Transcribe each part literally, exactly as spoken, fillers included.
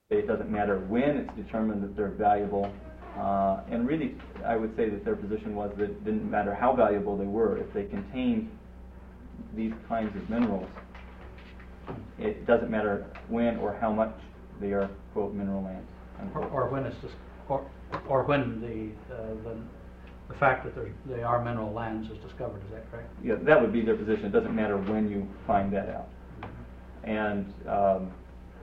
It doesn't matter when it's determined that they're valuable. Uh, and really, I would say that their position was that it didn't matter how valuable they were. If they contained these kinds of minerals, it doesn't matter when or how much they are, quote, mineral lands. Or, or when it's just, or, or when the, uh, the the fact that they are mineral lands is discovered. Is that correct? Yeah, that would be their position. It doesn't matter when you find that out. Mm-hmm. And um,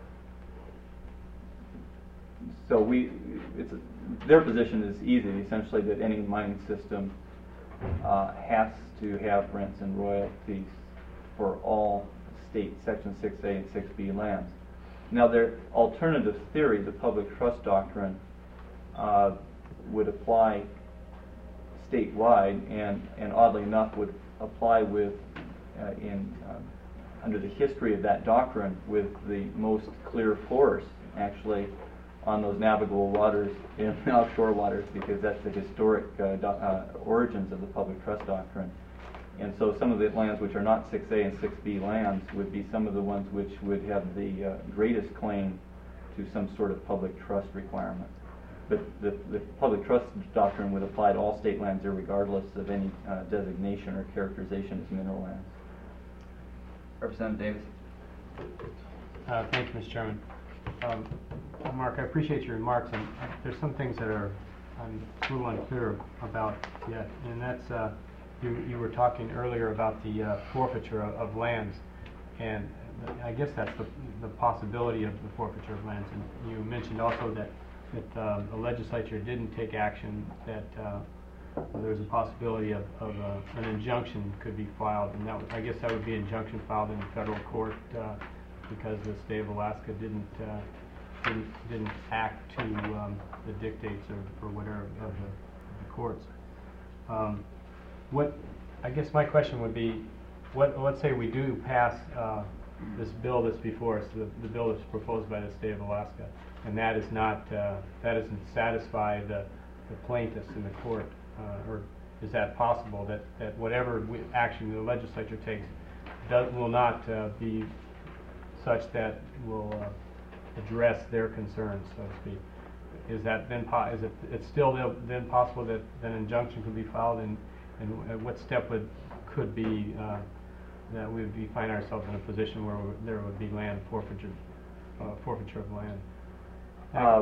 so we, it's a, their position is easy, essentially that any mining system uh, has to have rents and royalties for all state Section six A and six B lands. Now, their alternative theory, the public trust doctrine, uh, would apply statewide, and, and oddly enough would apply with, uh, in um, under the history of that doctrine, with the most clear force, actually, on those navigable waters in the offshore waters, because that's the historic uh, do, uh, origins of the public trust doctrine. And so some of the lands which are not six A and six B lands would be some of the ones which would have the uh, greatest claim to some sort of public trust requirement. But the, the public trust doctrine would apply to all state lands regardless of any uh, designation or characterization as mineral lands. Representative Davis. Uh, thank you, Mister Chairman. Um, Mark, I appreciate your remarks, and there's some things that are I'm a little unclear about yet, and that's uh, you, you were talking earlier about the uh, forfeiture of, of lands, and I guess that's the, the possibility of the forfeiture of lands. And you mentioned also that that uh, the legislature didn't take action, that uh, there's a possibility of, of uh, an injunction could be filed, and that would, I guess that would be an injunction filed in the federal court uh, because the state of Alaska didn't uh, didn't, didn't act to um, the dictates or, or whatever of the, the courts. Um, what I guess my question would be, what let's say we do pass uh, this bill that's before us, the, the bill that's proposed by the state of Alaska, and that is not uh, that doesn't satisfy the, the plaintiffs in the court, uh, or is that possible that, that whatever we, action the legislature takes does, will not uh, be such that will uh, address their concerns, so to speak? Is that then po is it it's still then possible that an injunction could be filed, and and what step would could be uh, that we would be find ourselves in a position where we, there would be land forfeiture, uh, forfeiture of land? Uh,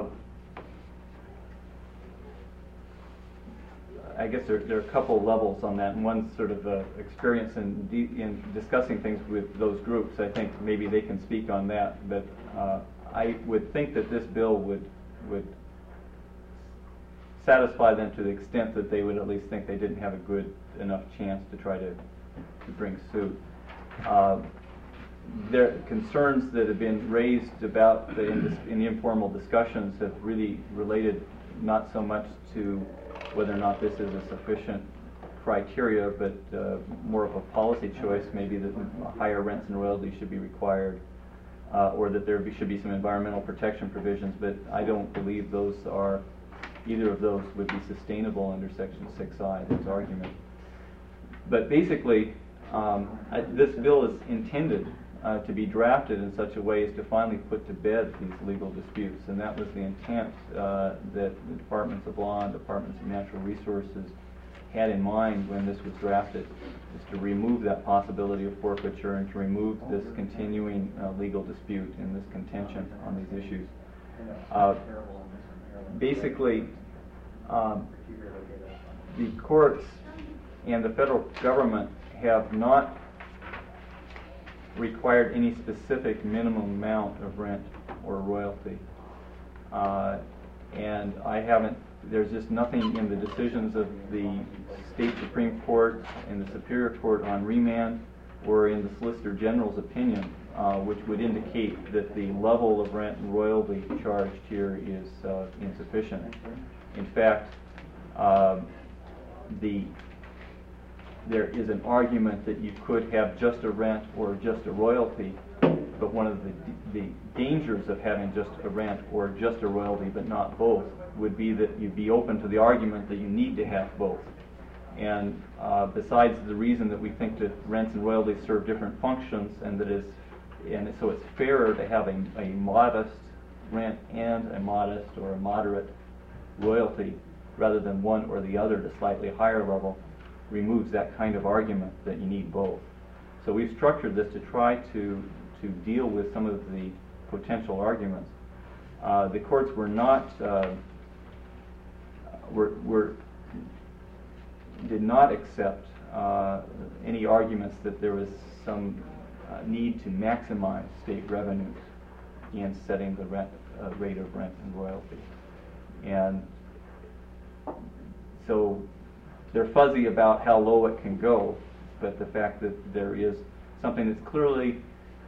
I guess there, there are a couple levels on that, and one sort of uh, experience in, de in discussing things with those groups. I think maybe they can speak on that, but uh, I would think that this bill would would satisfy them to the extent that they would at least think they didn't have a good enough chance to try to, to bring suit. Uh, There concerns that have been raised about the, in, this, in the informal discussions have really related not so much to whether or not this is a sufficient criteria, but uh, more of a policy choice, maybe that higher rents and royalties should be required, uh, or that there be, should be some environmental protection provisions. But I don't believe those are, either of those would be sustainable under Section six I, this argument. But basically, um, I, this bill is intended Uh, to be drafted in such a way as to finally put to bed these legal disputes, and that was the intent uh, that the Departments of Law and Departments of Natural Resources had in mind when this was drafted, is to remove that possibility of forfeiture and to remove this continuing uh, legal dispute and this contention on these issues. Uh, basically, um, the courts and the federal government have not required any specific minimum amount of rent or royalty. Uh, and I haven't, there's just nothing in the decisions of the state Supreme Court and the Superior Court on remand or in the Solicitor General's opinion, uh, which would indicate that the level of rent and royalty charged here is uh, insufficient. In fact, uh, the there is an argument that you could have just a rent or just a royalty, but one of the, the dangers of having just a rent or just a royalty but not both would be that you'd be open to the argument that you need to have both. And uh, besides the reason that we think that rents and royalties serve different functions, and that is, and so it's fairer to have a, a modest rent and a modest or a moderate royalty, rather than one or the other at a slightly higher level, removes that kind of argument that you need both. So we've structured this to try to, to deal with some of the potential arguments. Uh, the courts were not, uh, were, were, did not accept uh, any arguments that there was some uh, need to maximize state revenues in setting the rent, uh, rate of rent and royalty. And so they're fuzzy about how low it can go, but the fact that there is something that's clearly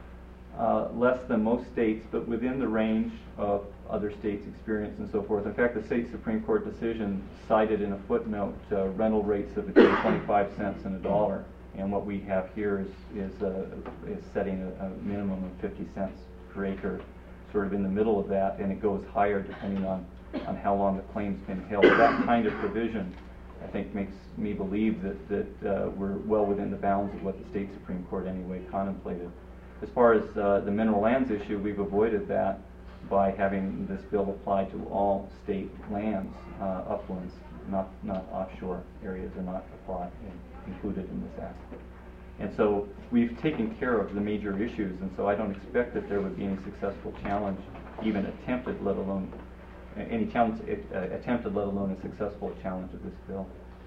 uh, less than most states, but within the range of other states' experience and so forth. In fact, the state Supreme Court decision cited in a footnote uh, rental rates of between twenty-five cents and a dollar, and what we have here is is, uh, is setting a, a minimum of fifty cents per acre, sort of in the middle of that, and it goes higher depending on on how long the claim's been held. That kind of provision, I think, makes me believe that, that uh, we're well within the bounds of what the state Supreme Court anyway contemplated. As far as uh, the mineral lands issue, we've avoided that by having this bill apply to all state lands, uh, uplands, not, not offshore areas are not applied and included in this act. And so we've taken care of the major issues, and so I don't expect that there would be any successful challenge, even attempted, let alone any challenge uh, attempted, let alone a successful challenge of this bill.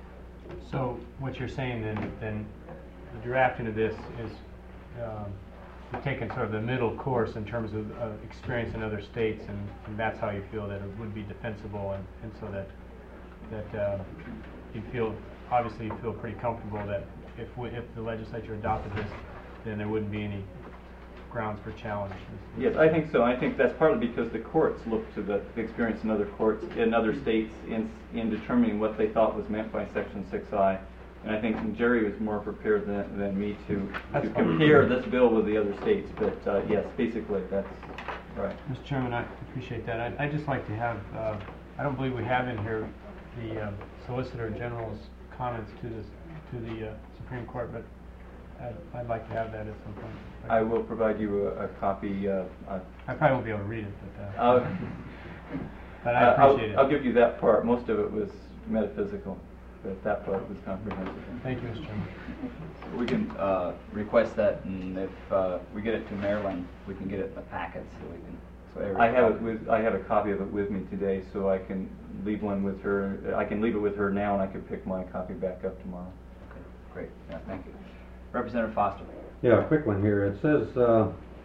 So what you're saying then, then the drafting of this is um, you've taken sort of the middle course in terms of uh, experience in other states, and, and that's how you feel that it would be defensible, and, and so that that uh, you feel, obviously you feel pretty comfortable that if we, if the legislature adopted this, then there wouldn't be any grounds for challenge. Yes, I think so. I think that's partly because the courts look to the experience in other courts in other states in in determining what they thought was meant by Section six I. And I think Jerry was more prepared than, than me to, to compare this bill with the other states. But uh, yes, basically that's right. Mister Chairman, I appreciate that. I'd, I'd just like to have, uh, I don't believe we have in here the uh, Solicitor General's comments to this, to the uh, Supreme Court, but I'd, I'd like to have that at some point. I will provide you a, a copy. Uh, uh, I probably won't be able to read it, but, uh, uh, but I appreciate I'll, it. I'll give you that part. Most of it was metaphysical, but that part was comprehensive. Thank you, Mister Chairman. We can uh, request that, and if uh, we get it to Maryland, we can get it in the packet so we can. So every I have it with. I have a copy of it with me today, so I can leave one with her. I can leave it with her now, and I can pick my copy back up tomorrow. Okay, great. Yeah, thank you. Representative Foster. Yeah, a quick one here. It says uh,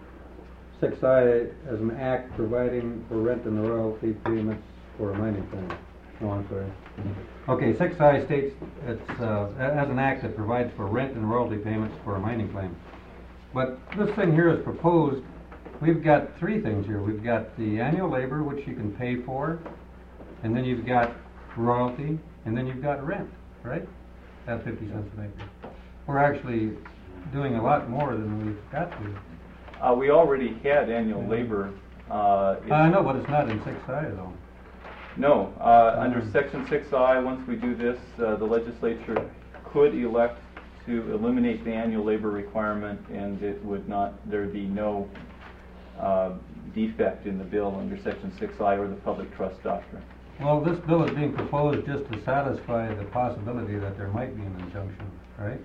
six I as an act providing for rent and royalty payments for a mining claim. Oh, I'm sorry. Okay, six I states it's uh, as an act that provides for rent and royalty payments for a mining claim. But this thing here is proposed. We've got three things here. We've got the annual labor, which you can pay for, and then you've got royalty, and then you've got rent, right? At fifty cents an acre. We're actually doing a lot more than we've got to. Uh, we already had annual labor. Uh, I know, but it's not in six I though. No, uh, Mm. under Section six I, once we do this, uh, the legislature could elect to eliminate the annual labor requirement, and it would not, there'd be no uh, defect in the bill under Section six I or the public trust doctrine. Well, this bill is being proposed just to satisfy the possibility that there might be an injunction, right?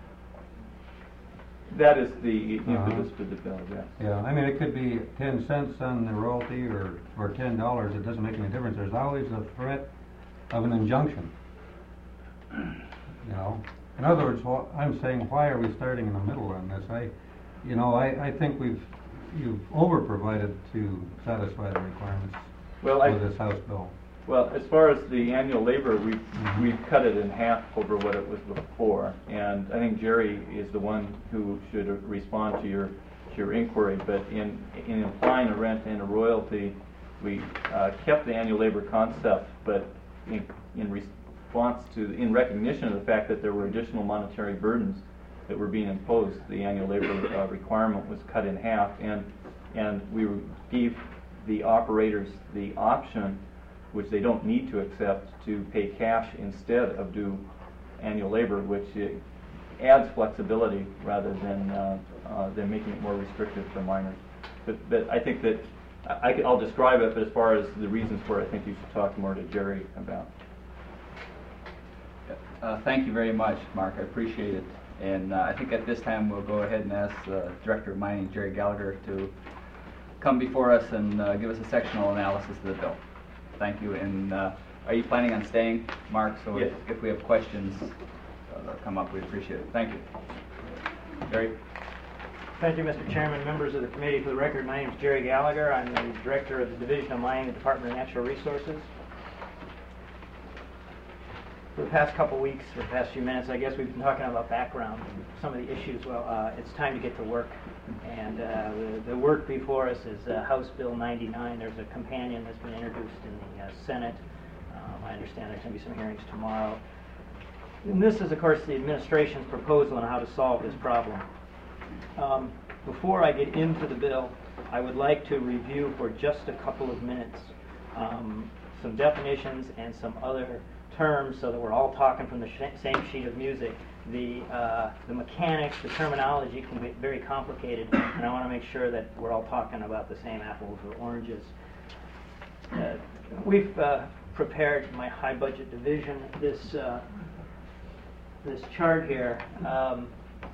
That is the Uh-huh. impetus for the bill, yes. Yeah, I mean, it could be ten cents on the royalty or, or ten dollars, it doesn't make any difference. There's always a threat of an injunction. You know, in other words, wh- I'm saying, why are we starting in the middle on this? I, you know, I, I think we've, you've over-provided to satisfy the requirements Well, I, of this House bill. well, as far as the annual labor, we've, Mhm. we've cut it in half over what it was before, and I think Jerry is the one who should respond to your, to your inquiry, but in, in implying a rent and a royalty, we uh, kept the annual labor concept, but in, in response to, in recognition of the fact that there were additional monetary burdens that were being imposed, the annual labor uh, requirement was cut in half, and, and we gave the operators the option, which they don't need to accept, to pay cash instead of do annual labor, which uh, adds flexibility rather than uh, uh, than making it more restrictive for minors. But, but I think that I, I can- I'll describe it, but as far as the reasons for it, I think you should talk more to Jerry about. Uh, Thank you very much, Mark, I appreciate it. And uh, I think at this time, we'll go ahead and ask the Director of Mining, Jerry Gallagher, to come before us and uh, give us a sectional analysis of the bill. Thank you, and uh, are you planning on staying, Mark? So if- Yes. if we have questions uh, that come up, we'd appreciate it. Thank you. Jerry? Thank you, Mister Chairman, members of the committee. For the record, my name is Jerry Gallagher. I'm the Director of the Division of Mining at the Department of Natural Resources. For the past couple weeks, for the past few minutes, I guess we've been talking about background, some of the issues. Well, uh, it's time to get to work. And uh, the, the work before us is uh, House Bill ninety-nine. There's a companion that's been introduced in the uh, Senate. Um, I understand there's going to be some hearings tomorrow. And this is, of course, the administration's proposal on how to solve this problem. Um, before I get into the bill, I would like to review for just a couple of minutes um, some definitions and some other terms so that we're all talking from the sh same sheet of music. The, uh, the mechanics, the terminology can be very complicated, and I want to make sure that we're all talking about the same apples or oranges. Uh, we've uh, prepared my high budget division this, uh, this chart here. Um,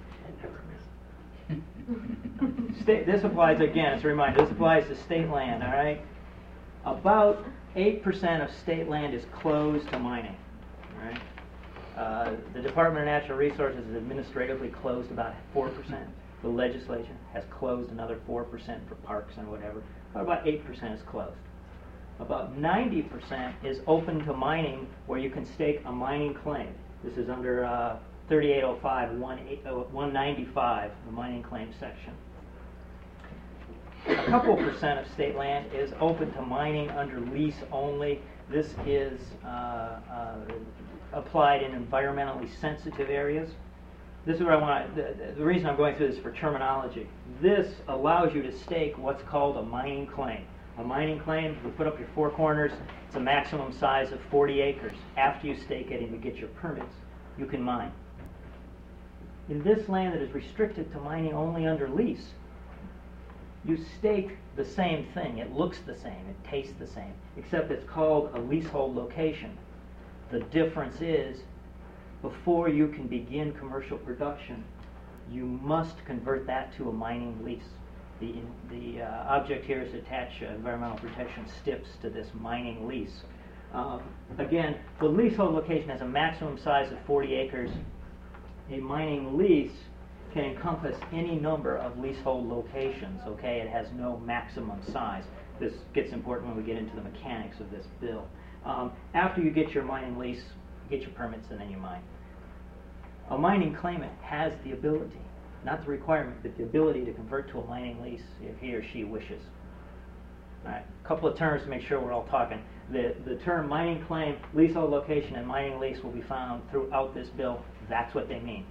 State, this applies, again, it's a reminder, this applies to state land, all right? About eight percent of state land is closed to mining, all right? Uh, the Department of Natural Resources is administratively closed about four percent. The legislature has closed another four percent for parks and whatever. But about eight percent is closed. About ninety percent is open to mining where you can stake a mining claim. This is under uh, thirty-eight oh five, one ninety-five, the mining claim section. A couple percent of state land is open to mining under lease only. This is uh, uh, applied in environmentally sensitive areas. This is where I want to, the, the reason I'm going through this is for terminology. This allows you to stake what's called a mining claim. A mining claim, you put up your four corners, it's a maximum size of forty acres. After you stake it and you get your permits, you can mine. In this land that is restricted to mining only under lease, you stake the same thing. It looks the same, it tastes the same, except it's called a leasehold location. The difference is, before you can begin commercial production, you must convert that to a mining lease. The, the uh, object here is to attach uh, environmental protection stips to this mining lease. Um, again, the leasehold location has a maximum size of forty acres. A mining lease can encompass any number of leasehold locations, okay? It has no maximum size. This gets important when we get into the mechanics of this bill. Um, after you get your mining lease, you get your permits, and then you mine. A mining claimant has the ability, not the requirement, but the ability to convert to a mining lease if he or she wishes. All right, a couple of terms to make sure we're all talking. The, the term mining claim, leasehold location, and mining lease will be found throughout this bill. That's what they mean.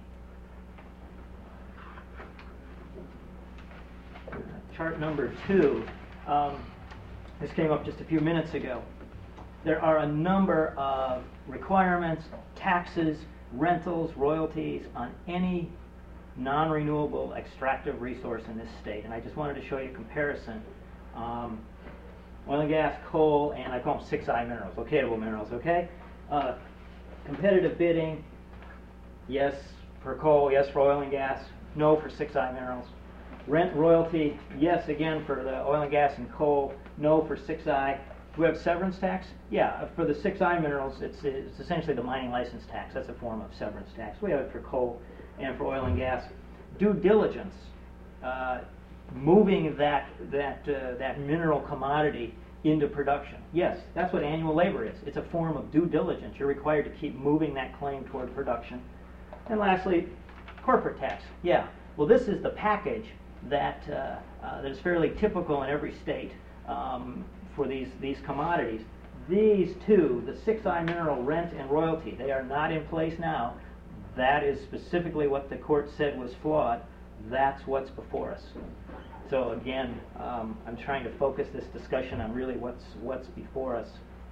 Chart number two. Um, this came up just a few minutes ago. There are a number of requirements, taxes, rentals, royalties on any non-renewable extractive resource in this state. And I just wanted to show you a comparison. Um, oil and gas, coal, and I call them six I minerals, locatable minerals, okay? Uh, competitive bidding, yes for coal, yes for oil and gas, no for six I minerals. Rent royalty, yes again for the oil and gas and coal, no for six I. Do we have severance tax? Yeah, for the six I minerals, it's, it's essentially the mining license tax. That's a form of severance tax. We have it for coal and for oil and gas. Due diligence, uh, moving that, that, uh, that mineral commodity into production. Yes, that's what annual labor is. It's a form of due diligence. You're required to keep moving that claim toward production. And lastly, corporate tax. Yeah, well, this is the package that, uh, uh, that is fairly typical in every state um, for these, these commodities. These two, the six I mineral rent and royalty, they are not in place now. That is specifically what the court said was flawed. That's what's before us. So again, um, I'm trying to focus this discussion on really what's, what's before us.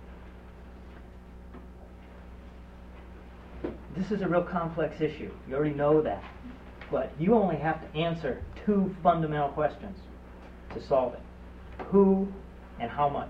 This is a real complex issue. You already know that. But you only have to answer two fundamental questions to solve it. Who and how much?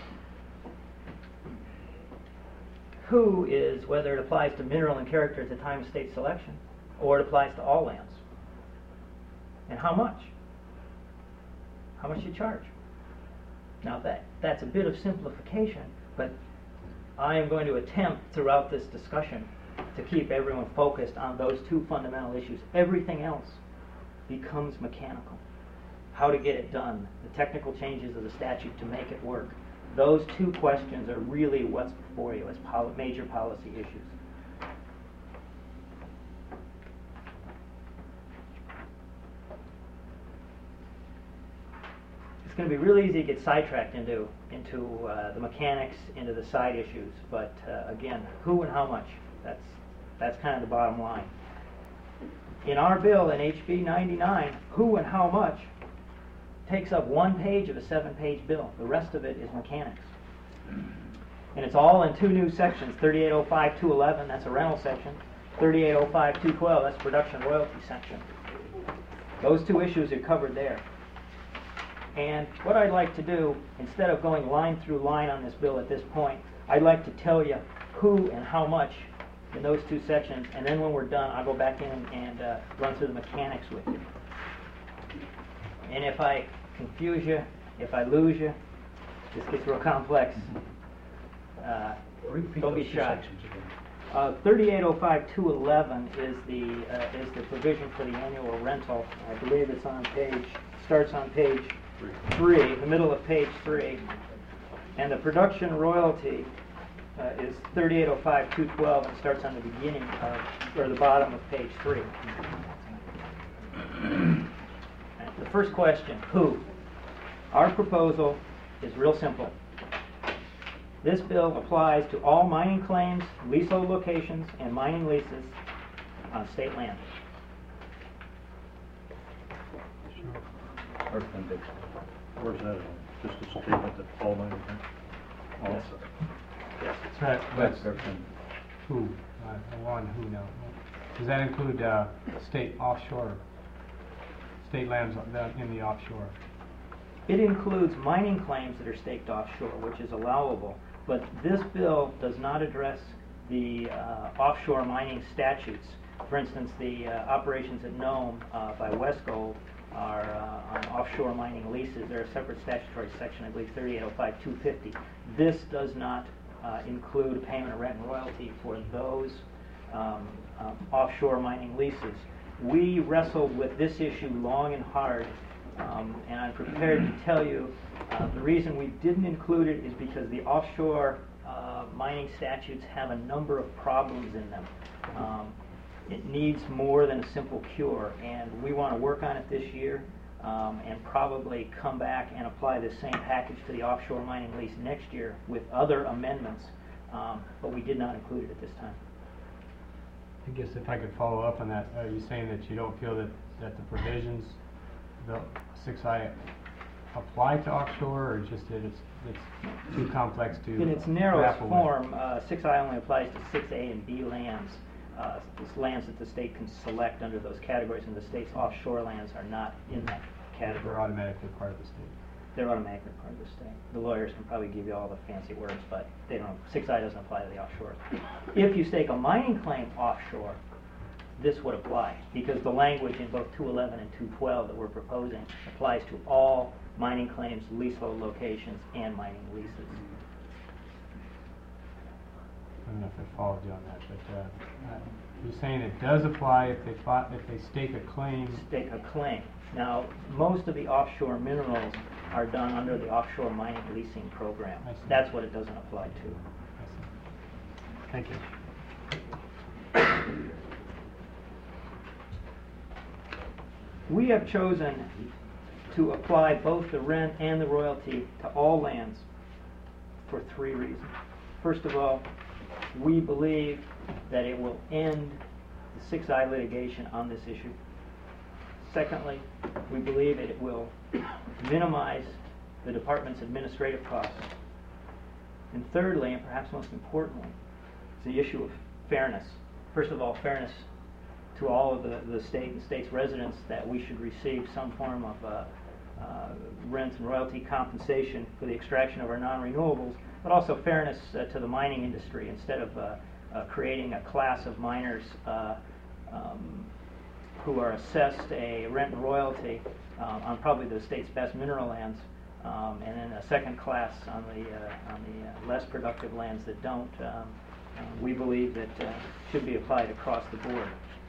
Who is whether it applies to mineral and character at the time of state selection, or it applies to all lands. And how much? How much you charge? Now that that's a bit of simplification, but I am going to attempt throughout this discussion to keep everyone focused on those two fundamental issues. Everything else becomes mechanical. How to get it done, the technical changes of the statute to make it work. Those two questions are really what's before you as pol- major policy issues. It's going to be really easy to get sidetracked into into uh, the mechanics, into the side issues. But uh, again, who and how much? That's that's kind of the bottom line. In our bill in H B ninety-nine, who and how much takes up one page of a seven-page bill. The rest of it is mechanics. And it's all in two new sections, thirty-eight oh five two eleven, that's a rental section, thirty-eight oh five two twelve, that's production royalty section. Those two issues are covered there. And what I'd like to do, instead of going line through line on this bill at this point, I'd like to tell you who and how much in those two sections, and then when we're done, I'll go back in and uh, run through the mechanics with you. And if I confuse you, if I lose you, this gets real complex. Uh, Repeat don't those be two shy. sections again. Uh, thirty-eight oh five two eleven is the uh, is the provision for the annual rental. I believe it's on page starts on page three, the middle of page three, and the production royalty uh, is thirty-eight oh five two twelve and starts on the beginning of or the bottom of page three. The first question, who? Our proposal is real simple. This bill applies to all mining claims, leasehold locations, and mining leases on state land. Earth and Big. Where's that? Just a statement that all mining claims? Yes. Yes. Right, That's that's Earth and who, uh, the one who now. Does that include uh, state offshore, state lands that in the offshore? It includes mining claims that are staked offshore, which is allowable, but this bill does not address the uh, offshore mining statutes. For instance, the uh, operations at Nome uh, by Westgold are uh, on offshore mining leases. They're a separate statutory section, I believe thirty-eight oh five two fifty. This does not uh, include payment of rent and royalty for those um, uh, offshore mining leases. We wrestled with this issue long and hard. Um, and I'm prepared to tell you uh, the reason we didn't include it is because the offshore uh, mining statutes have a number of problems in them. Um, it needs more than a simple cure, and we want to work on it this year um, and probably come back and apply the same package to the offshore mining lease next year with other amendments, um, but we did not include it at this time. I guess if I could follow up on that, are you saying that you don't feel that, that the provisions, the six I apply to offshore, or just that it's, it's too complex to In its narrowest grapple with? form, uh, six I only applies to six A and B lands. Uh, it's lands that the state can select under those categories, and the state's offshore lands are not in that category. They're automatically part of the state. They're automatically part of the state. The lawyers can probably give you all the fancy words, but they don't. six I doesn't apply to the offshore. If you stake a mining claim offshore, this would apply, because the language in both two eleven and two twelve that we're proposing applies to all mining claims, leasehold locations, and mining leases. I don't know if I followed you on that, but uh, uh, you're saying it does apply if they fought, if they stake a claim. Stake a claim. Now, most of the offshore minerals are done under the offshore mining leasing program. I see. That's what it doesn't apply to. I see. Thank you. We have chosen to apply both the rent and the royalty to all lands for three reasons. First of all, we believe that it will end the six I litigation on this issue. Secondly, we believe that it will minimize the department's administrative costs. And thirdly, and perhaps most importantly, is the issue of fairness. First of all, fairness to all of the, the state and state's residents, that we should receive some form of uh, uh, rent and royalty compensation for the extraction of our non-renewables, but also fairness uh, to the mining industry instead of uh, uh, creating a class of miners uh, um, who are assessed a rent and royalty uh, on probably the state's best mineral lands, um, and then a second class on the uh, on the uh, less productive lands that don't. Um, uh, we believe that uh, should be applied across the board.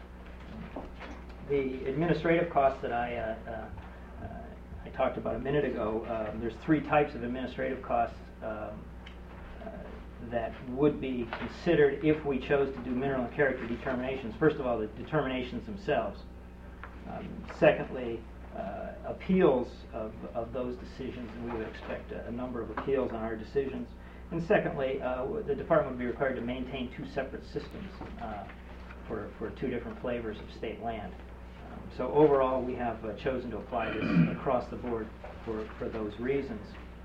The administrative costs that I uh, uh, uh, I talked about a minute ago. Um, there's three types of administrative costs um, uh, that would be considered if we chose to do mineral and character determinations. First of all, the determinations themselves. Um, secondly, uh, appeals of, of those decisions, and we would expect a, a number of appeals on our decisions. And secondly, uh, the department would be required to maintain two separate systems uh, for, for two different flavors of state land. Um, so overall, we have uh, chosen to apply this across the board for, for those reasons.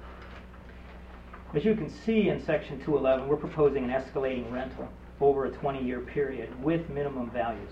As you can see in section two eleven, we're proposing an escalating rental over a twenty-year period with minimum values.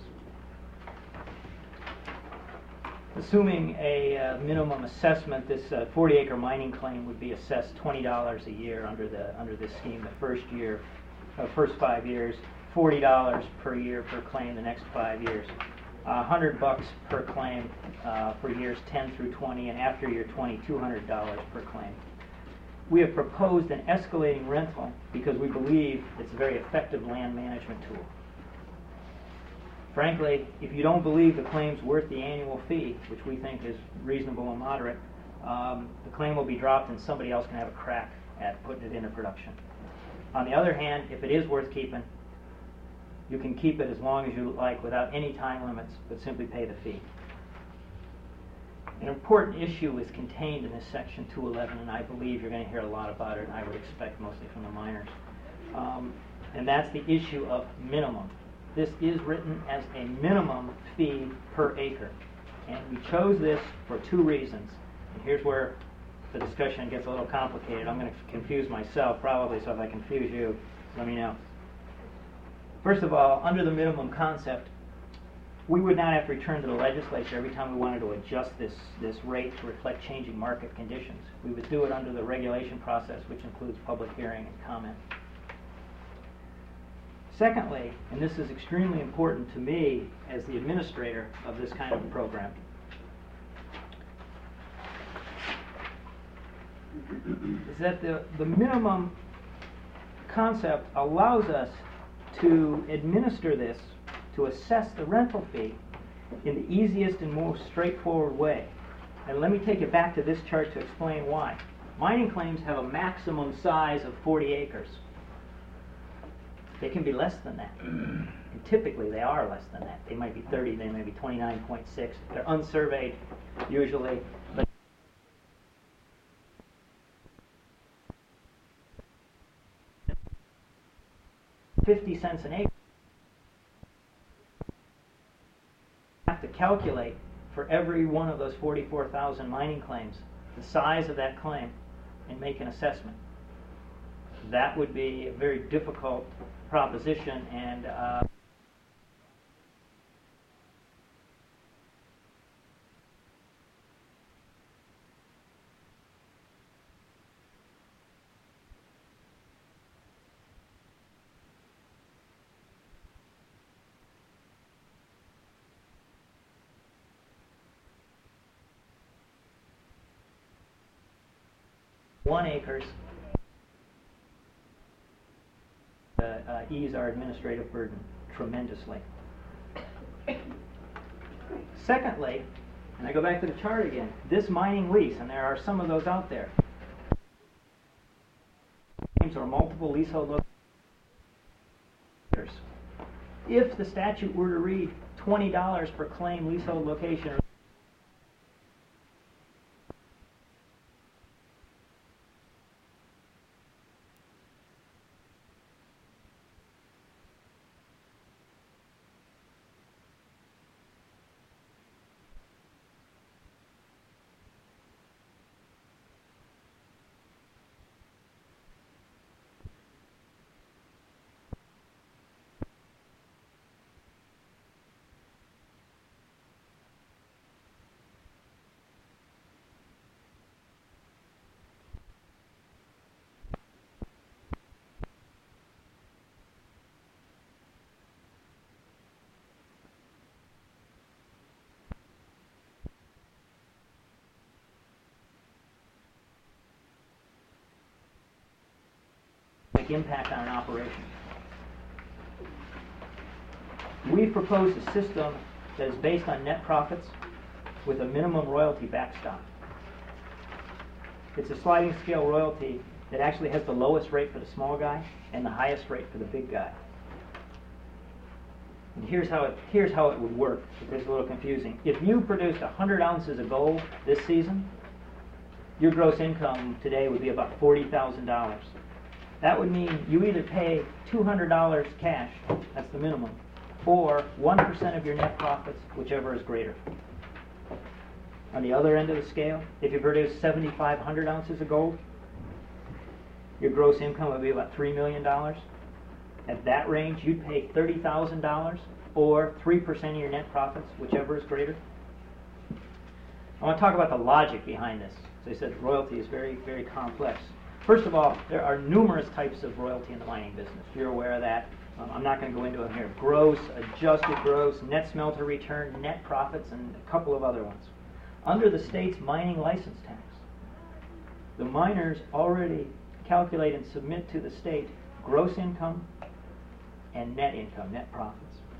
Assuming a uh, minimum assessment, this uh, forty acre mining claim would be assessed twenty dollars a year under the under this scheme the first year, uh, first five years, forty dollars per year per claim the next five years, uh, one hundred bucks per claim uh, for years ten through twenty, and after year twenty, two hundred dollars per claim. We have proposed an escalating rental because we believe it's a very effective land management tool. Frankly, if you don't believe the claim's worth the annual fee, which we think is reasonable and moderate, um, the claim will be dropped and somebody else can have a crack at putting it into production. On the other hand, if it is worth keeping, you can keep it as long as you like without any time limits, but simply pay the fee. An important issue is contained in this section two eleven, and I believe you're going to hear a lot about it, and I would expect mostly from the miners. Um, and that's the issue of minimum. This is written as a minimum fee per acre. And we chose this for two reasons. And here's where the discussion gets a little complicated. I'm going to confuse myself probably, so if I confuse you, let me know. First of all, under the minimum concept, we would not have to return to the legislature every time we wanted to adjust this, this rate to reflect changing market conditions. We would do it under the regulation process, which includes public hearing and comment. Secondly, and this is extremely important to me as the administrator of this kind of a program, is that the, the minimum concept allows us to administer this, to assess the rental fee in the easiest and most straightforward way. And let me take it back to this chart to explain why. Mining claims have a maximum size of forty acres. They can be less than that. And typically they are less than that. They might be thirty, they may be twenty-nine point six. They're unsurveyed usually. But fifty cents an acre. You have to calculate for every one of those forty-four thousand mining claims the size of that claim and make an assessment. That would be a very difficult proposition, and uh, one acres uh, uh, ease our administrative burden tremendously. Secondly, and I go back to the chart again, this mining lease, and there are some of those out there, or multiple leasehold locations. If the statute were to read twenty dollars per claim leasehold location, economic impact on an operation. We've proposed a system that is based on net profits with a minimum royalty backstop. It's a sliding scale royalty that actually has the lowest rate for the small guy and the highest rate for the big guy. And here's how it here's how it would work, because it's a little confusing. If you produced one hundred ounces of gold this season, your gross income today would be about forty thousand dollars. That would mean you either pay two hundred dollars cash, that's the minimum, or one percent of your net profits, whichever is greater. On the other end of the scale, if you produce seventy-five hundred ounces of gold, your gross income would be about three million dollars. At that range, you'd pay thirty thousand dollars or three percent of your net profits, whichever is greater. I want to talk about the logic behind this. As I said, royalty is very, very complex. First of all, there are numerous types of royalty in the mining business. You're aware of that. Um, I'm not going to go into it here. Gross, adjusted gross, net smelter return, net profits, and a couple of other ones. Under the state's mining license tax, the miners already calculate and submit to the state gross income and net income, net profits.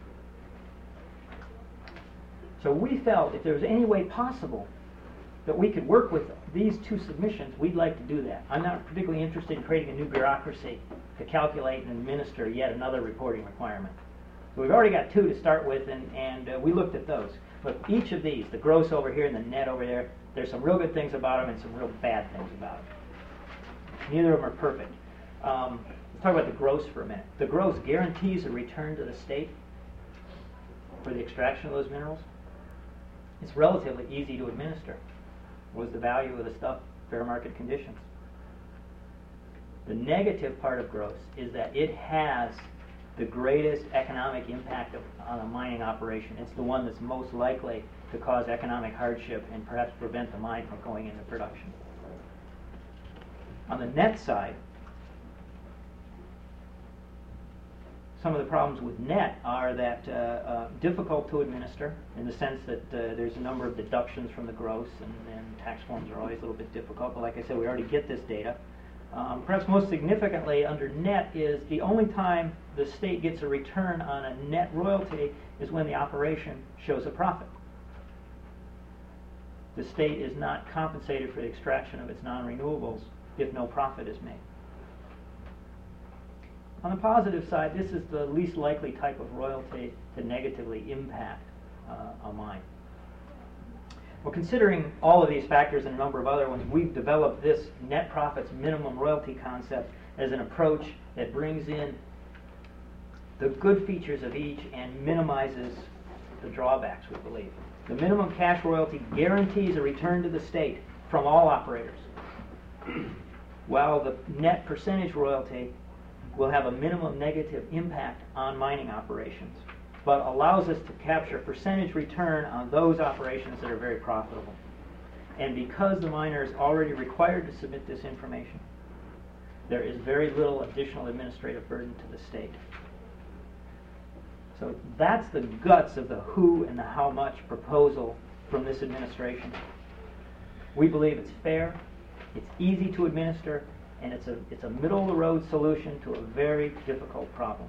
So we felt if there was any way possible that we could work with these two submissions, we'd like to do that. I'm not particularly interested in creating a new bureaucracy to calculate and administer yet another reporting requirement. So we've already got two to start with, and, and uh, we looked at those. But each of these, the gross over here and the net over there, there's some real good things about them and some real bad things about them. Neither of them are perfect. Um, let's talk about the gross for a minute. The gross guarantees a return to the state for the extraction of those minerals. It's relatively easy to administer. What was the value of the stuff? Fair market conditions. The negative part of gross is that it has the greatest economic impact of, on a mining operation. It's the one that's most likely to cause economic hardship and perhaps prevent the mine from going into production. On the net side, some of the problems with net are that uh, uh, difficult to administer in the sense that uh, there's a number of deductions from the gross, and, and tax forms are always a little bit difficult. But like I said, we already get this data. Um, perhaps most significantly under net is the only time the state gets a return on a net royalty is when the operation shows a profit. The state is not compensated for the extraction of its non-renewables if no profit is made. On the positive side, this is the least likely type of royalty to negatively impact uh, a mine. Well, considering all of these factors and a number of other ones, we've developed this net profits minimum royalty concept as an approach that brings in the good features of each and minimizes the drawbacks, we believe. The minimum cash royalty guarantees a return to the state from all operators, while the net percentage royalty will have a minimum negative impact on mining operations, but allows us to capture percentage return on those operations that are very profitable. And because the miner is already required to submit this information, there is very little additional administrative burden to the state. So that's the guts of the who and the how much proposal from this administration. We believe it's fair, it's easy to administer, and it's a, it's a middle-of-the-road solution to a very difficult problem.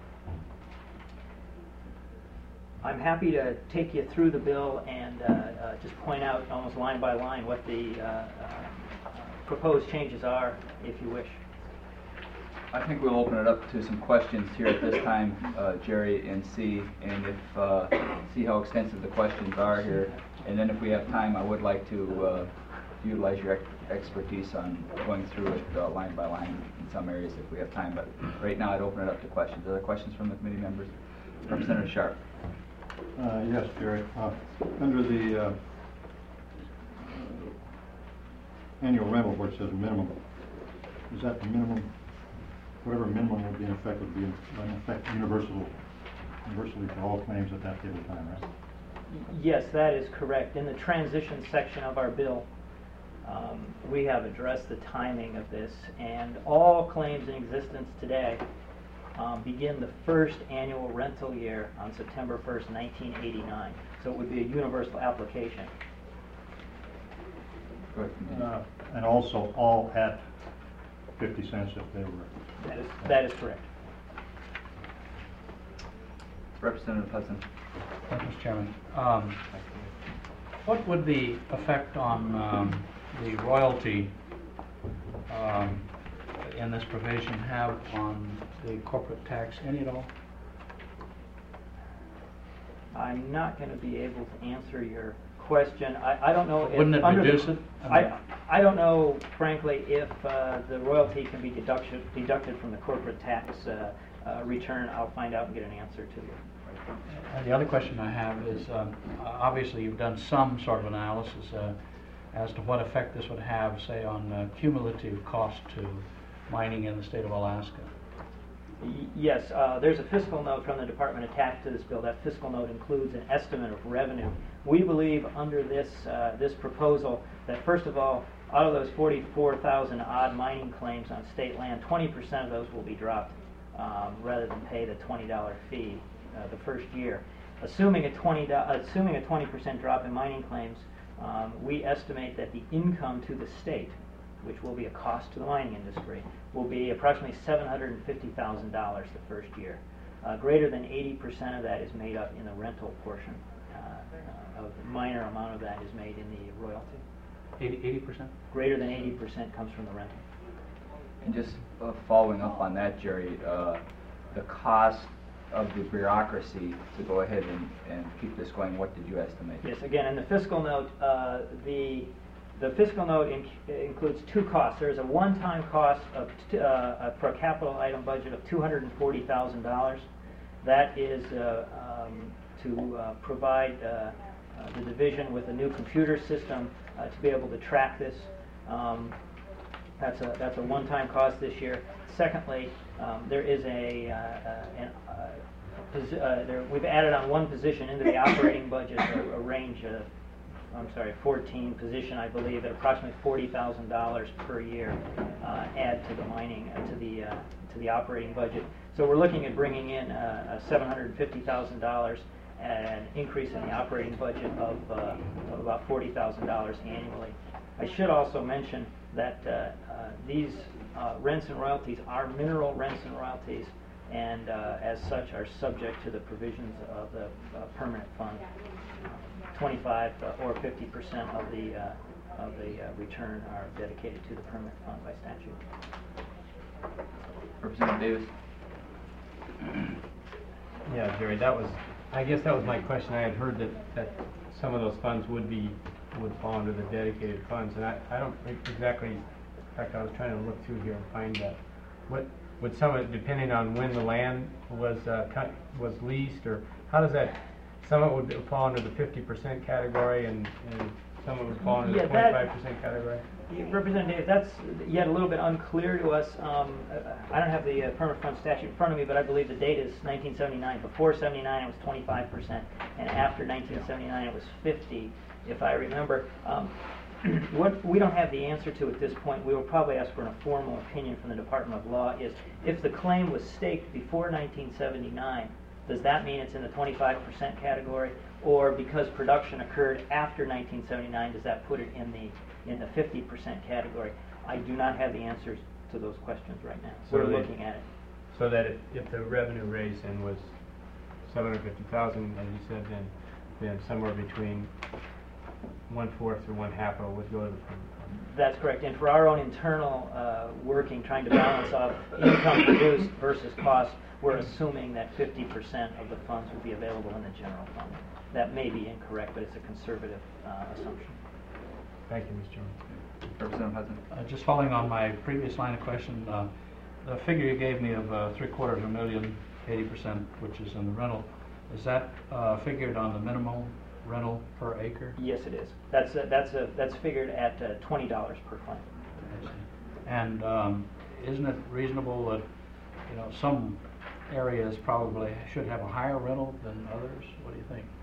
I'm happy to take you through the bill and uh, uh, just point out almost line by line what the uh, uh, proposed changes are, if you wish. I think we'll open it up to some questions here at this time, uh, Jerry, and see, and if uh, see how extensive the questions are here. And then if we have time, I would like to uh, utilize your ex expertise on going through it uh, line by line in some areas if we have time. But right now, I'd open it up to questions. Are there questions from the committee members? Representative Sharp. Uh, yes, Jerry. Uh, under the uh, annual rental, where it says minimum, is that the minimum? Whatever minimum would be in effect would be in effect universal, universally for all claims at that given time, right? Yes, that is correct. In the transition section of our bill, um, we have addressed the timing of this, and all claims in existence today um, begin the first annual rental year on September first, nineteen eighty-nine. So it would be a universal application. Go ahead. Uh, and also all at fifty cents if they were. That is, that is correct. Representative Hudson. Thank you, Mister Chairman. Um, What would the effect on um, the royalty um, in this provision have on the corporate tax, any at all? I'm not going to be able to answer your question. I, I don't know if... Wouldn't it under the- reduce it? I, I don't know, frankly, if uh, the royalty can be deduction, deducted from the corporate tax uh, uh, return. I'll find out and get an answer to you. And the other question I have is, um, uh, obviously you've done some sort of analysis uh, as to what effect this would have, say, on uh, cumulative cost to mining in the state of Alaska. Y- Yes, uh, there's a fiscal note from the department attached to this bill. That fiscal note includes an estimate of revenue. We believe under this uh, this proposal that, first of all, out of those forty-four thousand odd mining claims on state land, twenty percent of those will be dropped um, rather than pay the twenty dollar fee uh, the first year. Assuming a twenty assuming a twenty percent drop in mining claims, um, we estimate that the income to the state, which will be a cost to the mining industry, will be approximately seven hundred fifty thousand dollars the first year. Uh, greater than eighty percent of that is made up in the rental portion. Uh, uh, a minor amount of that is made in the royalty. eighty percent? Greater than eighty percent comes from the rental. And just uh, following up on that, Jerry, uh, the cost of the bureaucracy to go ahead and, and keep this going, what did you estimate? Yes, again, in the fiscal note, uh, the the fiscal note inc- includes two costs. There's a one-time cost of t- uh, uh, for a capital item budget of two hundred forty thousand dollars. That is uh, um, to uh, provide uh, uh, the division with a new computer system uh, to be able to track this. Um, that's a that's a one-time cost this year. Secondly, um, there is a uh, uh, an, uh, posi- uh, there, we've added on one position into the operating budget, a, a range of I'm sorry, fourteen position, I believe, at approximately forty thousand dollars per year, uh, add to the mining, uh, to the uh, to the operating budget. So we're looking at bringing in uh, uh, seven hundred fifty thousand dollars and an increase in the operating budget of, uh, of about forty thousand dollars annually. I should also mention that uh, uh, these uh, rents and royalties are mineral rents and royalties, and uh, as such are subject to the provisions of the uh, permanent fund. twenty-five or fifty percent of the uh, of the uh, return are dedicated to the permanent fund by statute. Representative Davis. Yeah, Jerry, that was, I guess that was my question. I had heard that, that some of those funds would be, would fall under the dedicated funds, and I, I don't think exactly, in fact, I was trying to look through here and find that. What, would some of it, depending on when the land was, uh, cut, was leased, or how does that, some of it would fall under the fifty percent category, and, and some of it would fall under Yeah, the that- twenty-five percent category? Yeah, Representative, that's yet a little bit unclear to us. Um, uh, I don't have the uh, permanent fund statute in front of me, but I believe the date is nineteen seventy-nine. Before seventy-nine, it was twenty-five percent, and after nineteen seventy-nine, it was fifty, if I remember. Um, what we don't have the answer to at this point, we will probably ask for a formal opinion from the Department of Law, is if the claim was staked before nineteen seventy-nine, does that mean it's in the twenty-five percent category? Or because production occurred after nineteen seventy-nine, does that put it in the in the fifty percent category? I do not have the answers to those questions right now. So We're they- looking at it. So that if, if the revenue raised in was seven hundred fifty thousand, as you said, then, then somewhere between one-fourth or one-half of it would go to the permanent fund. That's correct. And for our own internal uh, working, trying to balance off income produced versus cost, we're assuming that fifty percent of the funds would be available in the general fund. That may be incorrect, but it's a conservative uh, assumption. Thank you, Mister Chairman. Representative Hudson. Uh, Just following on my previous line of question, uh, the figure you gave me of uh, three quarters of a million, eighty percent, which is in the rental, is that uh, figured on the minimal rental per acre? Yes, it is. That's a, that's a, that's figured at uh, twenty dollars per claim. I see. And um, isn't it reasonable that, you know, some areas probably should have a higher rental than others? What do you think?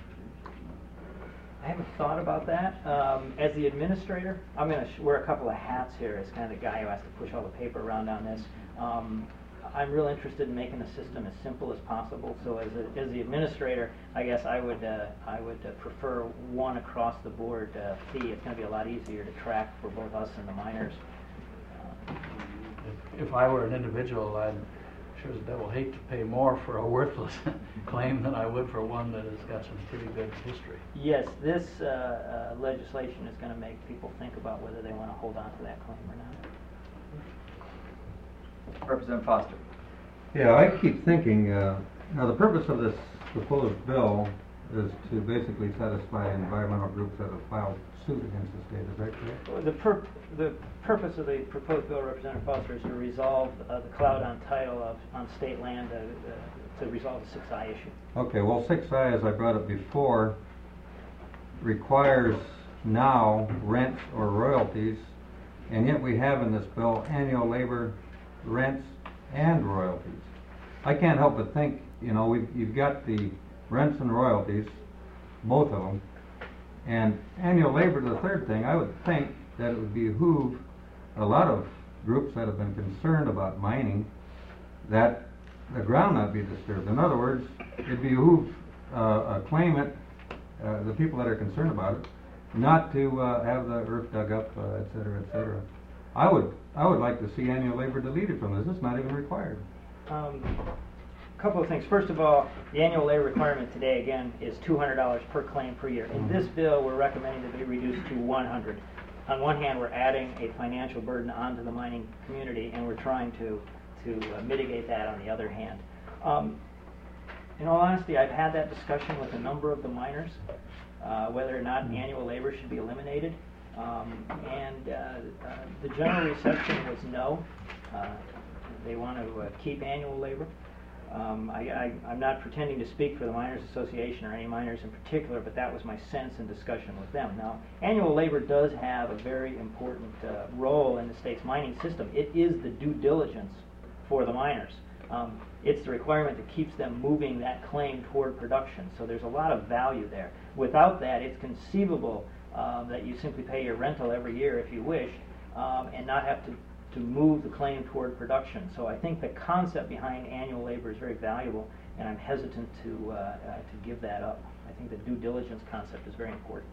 I haven't thought about that. Um, as the administrator, I'm going to sh- wear a couple of hats here as kind of the guy who has to push all the paper around on this. Um, I'm real interested in making the system as simple as possible. So as, a, as the administrator, I guess I would uh, I would uh, prefer one across the board uh, fee. It's going to be a lot easier to track for both us and the miners. Uh, if I were an individual, I'd sure as the devil hate to pay more for a worthless claim than I would for one that has got some pretty good history. Yes, this uh, uh, legislation is going to make people think about whether they want to hold on to that claim or not. Representative Foster. Yeah, I keep thinking, uh, now the purpose of this proposed bill is to basically satisfy environmental groups that have filed suit against the state, is that correct? Well, The, pur- the purpose of the proposed bill, Representative Foster, is to resolve uh, the cloud on title of, on state land, uh, uh, to resolve the six I issue. Okay, well, six I, as I brought up before, requires now rents or royalties, and yet we have in this bill annual labor, rents, and royalties. I can't help but think, you know, we've, you've got the rents and royalties, both of them, and annual labor, the third thing. I would think that it would behoove a lot of groups that have been concerned about mining that the ground not be disturbed. In other words, it behoove uh, a claimant, uh, the people that are concerned about it, not to uh, have the earth dug up, uh, et cetera, et cetera. I would, I would like to see annual labor deleted from this. It's not even required. Um, couple of things. First of all, the annual labor requirement today, again, is two hundred dollars per claim per year. In this bill, we're recommending to be reduced to one hundred dollars. On one hand, we're adding a financial burden onto the mining community, and we're trying to, to uh, mitigate that on the other hand. Um, in all honesty, I've had that discussion with a number of the miners, uh, whether or not annual labor should be eliminated. Um, and uh, uh, the general reception was no. Uh, they want to uh, keep annual labor. Um, I, I, I'm not pretending to speak for the Miners Association or any miners in particular, but that was my sense in discussion with them. Now, annual labor does have a very important uh, role in the state's mining system. It is the due diligence for the miners. Um, it's the requirement that keeps them moving that claim toward production. So there's a lot of value there. Without that, it's conceivable um, that you simply pay your rental every year if you wish, um, and not have to to move the claim toward production. So I think the concept behind annual labor is very valuable, and I'm hesitant to uh, uh, to give that up. I think the due diligence concept is very important.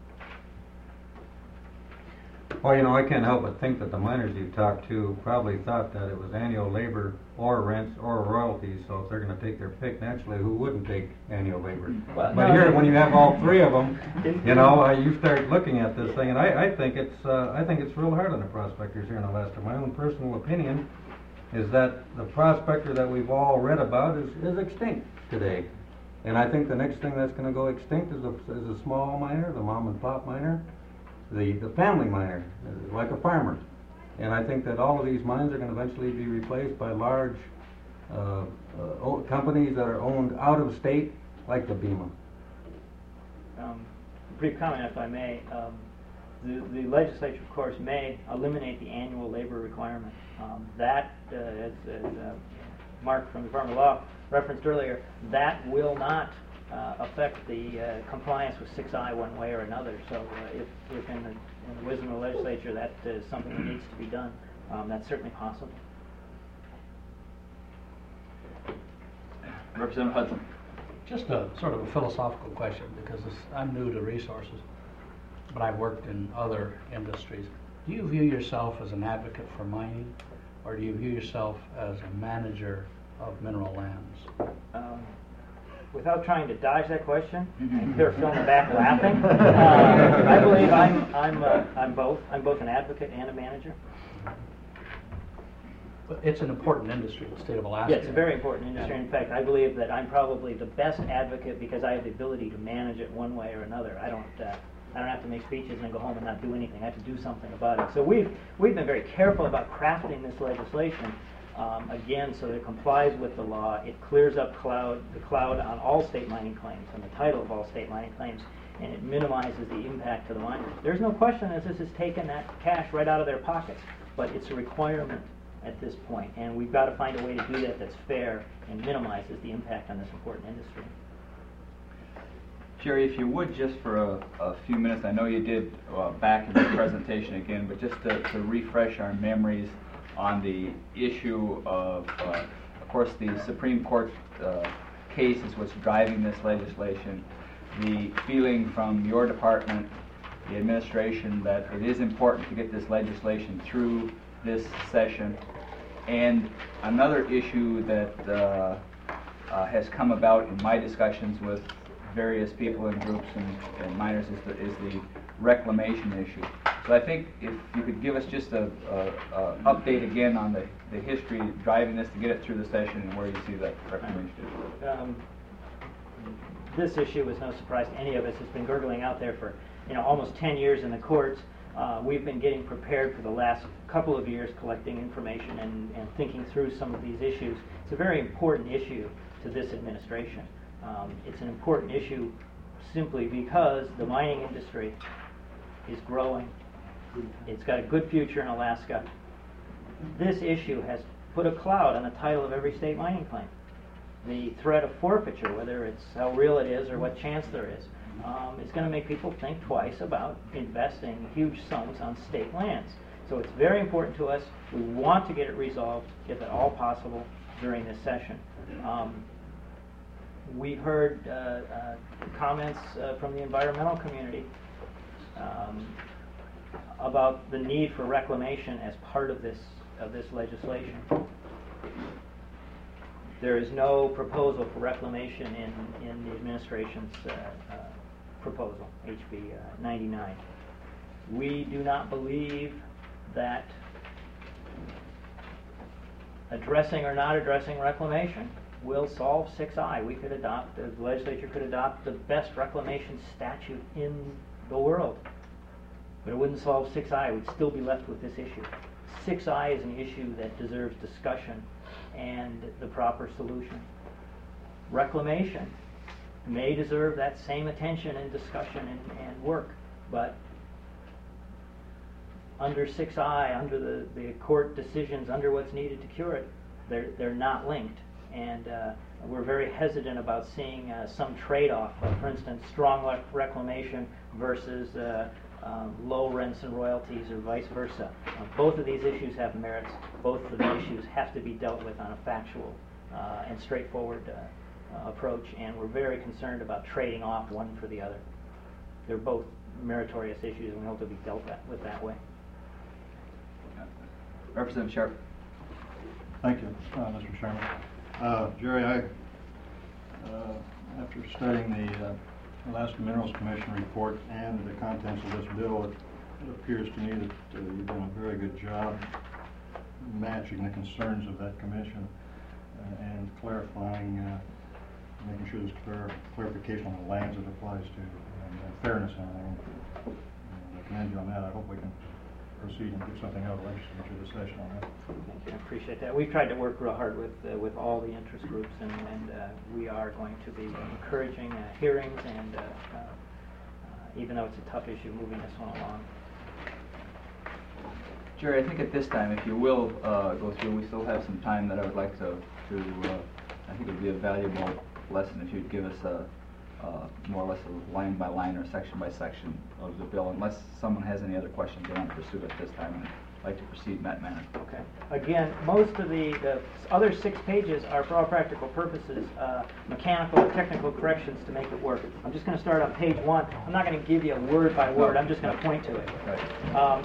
Well, you know, I can't help but think that the miners you've talked to probably thought that it was annual labor or rents or royalties, so if they're going to take their pick, naturally, who wouldn't take annual labor? Well, but no, here, it- when you have all three of them, you know, uh, you start looking at this thing, and I, I think it's uh, I think it's real hard on the prospectors here in Alaska. My own personal opinion is that the prospector that we've all read about is, is extinct today. And I think the next thing that's going to go extinct is a, is a small miner, the mom and pop miner, the, the family miner, uh, like a farmer. And I think that all of these mines are going to eventually be replaced by large uh, uh, o- companies that are owned out of state, like the Bema. Um, brief comment, if I may. Um, the, the legislature, of course, may eliminate the annual labor requirement. Um, that, uh, as, as uh, Mark from the Department of Law referenced earlier, that will not uh, affect the uh, compliance with six I one way or another. So uh, if, if in, the, in the wisdom of the legislature that is something that needs to be done, um, that's certainly possible. Representative Hudson. Just a sort of a philosophical question, because this, I'm new to resources, but I've worked in other industries. Do you view yourself as an advocate for mining, or do you view yourself as a manager of mineral lands? Um, without trying to dodge that question, and hear Phil in the back laughing, uh, I believe I'm I'm uh, I'm both. I'm both an advocate and a manager. But it's an important industry in the state of Alaska. Yeah, it's a very important industry. In fact, I believe that I'm probably the best advocate because I have the ability to manage it one way or another. I don't. Uh, I don't have to make speeches and then go home and not do anything. I have to do something about it. So we've we've been very careful about crafting this legislation. Um, again, so that it complies with the law. It clears up cloud, the cloud on all state mining claims and the title of all state mining claims, and it minimizes the impact to the miners. There's no question that this has taken that cash right out of their pockets, but it's a requirement at this point, and we've got to find a way to do that that's fair and minimizes the impact on this important industry. Jerry, if you would, just for a, a few minutes, I know you did uh, back in the presentation again, but just to, to refresh our memories on the issue of, uh, of course, the Supreme Court uh, case is what's driving this legislation, the feeling from your department, the administration, that it is important to get this legislation through this session, And another issue that uh, uh, has come about in my discussions with various people and groups and, and miners is the, is the reclamation issue. So I think if you could give us just a, a, a update again on the, the history driving this to get it through the session and where you see that reclamation issue. Um, this issue is no surprise to any of us. It's been gurgling out there for, you know, almost ten years in the courts. Uh, we've been getting prepared for the last couple of years, collecting information and, and thinking through some of these issues. It's a very important issue to this administration. Um, it's an important issue simply because the mining industry is growing. It's got a good future in Alaska. This issue has put a cloud on the title of every state mining claim. The threat of forfeiture, whether it's how real it is or what chance there is, um, is going to make people think twice about investing huge sums on state lands. So it's very important to us. We want to get it resolved, if at all possible, during this session. Um, we heard uh, uh, comments uh, from the environmental community um, about the need for reclamation as part of this of this legislation. There is no proposal for reclamation in, in the administration's uh, uh, proposal, H B uh, ninety-nine. We do not believe that addressing or not addressing reclamation will solve six I. We could adopt, the legislature could adopt the best reclamation statute in the world, but it wouldn't solve six I. We'd still be left with this issue. six I is an issue that deserves discussion and the proper solution. Reclamation may deserve that same attention and discussion and, and work, but under six I, under the, the court decisions, under what's needed to cure it, they're, they're not linked. And uh, we're very hesitant about seeing uh, some trade-off, uh, for instance, strong rec- reclamation versus uh, um, low rents and royalties or vice versa. Uh, both of these issues have merits. Both of the issues have to be dealt with on a factual uh, and straightforward uh, uh, approach, and we're very concerned about trading off one for the other. They're both meritorious issues, and we hope to be dealt with that way. Representative Sharp. Thank you, uh, Mister Chairman. Uh, Jerry, I, uh, after studying the uh, Alaska Minerals Commission report and the contents of this bill, it, it appears to me that uh, you've done a very good job matching the concerns of that commission uh, and clarifying, uh, making sure there's clear, clarification on the lands it applies to and, and fairness in it. And I commend you on that. I hope we can proceed and get something out of the legislature this session on that. Thank you. I appreciate that. We've tried to work real hard with uh, with all the interest groups, and, and uh, we are going to be encouraging uh, hearings, and uh, uh, uh, even though it's a tough issue, moving this one along. Jerry, I think at this time, if you will uh, go through, we still have some time that I would like to, to uh, I think it would be a valuable lesson if you'd give us a, uh, more or less a line by line or section by section of the bill, unless someone has any other questions they want to pursue at this time. I'd like to proceed in that manner. Okay. Again, most of the, the other six pages are, for all practical purposes, uh, mechanical or technical corrections to make it work. I'm just going to start on page one. I'm not going to give you a word by word. I'm just going to point to it. Right. Um,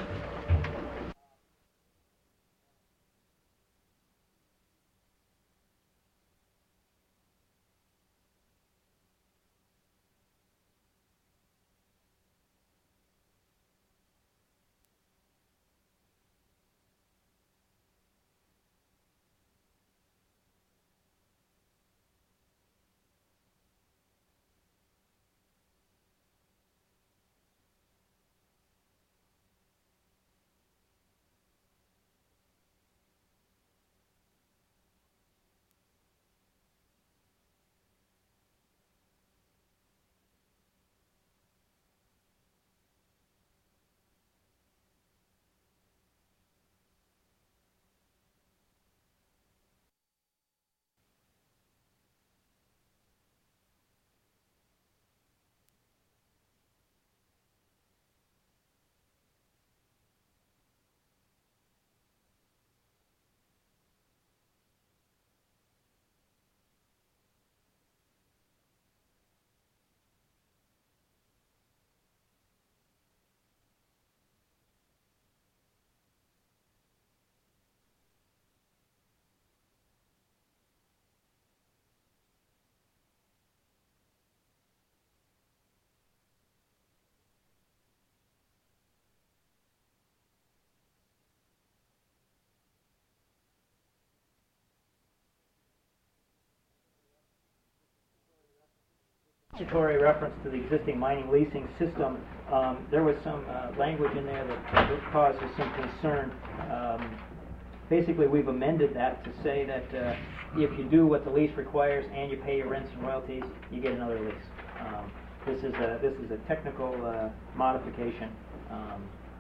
statutory reference to the existing mining leasing system, um, there was some uh, language in there that, that caused us some concern. Um, basically, we've amended that to say that uh, if you do what the lease requires and you pay your rents and royalties, you get another lease. Um, this is a this is a technical uh, modification. Um,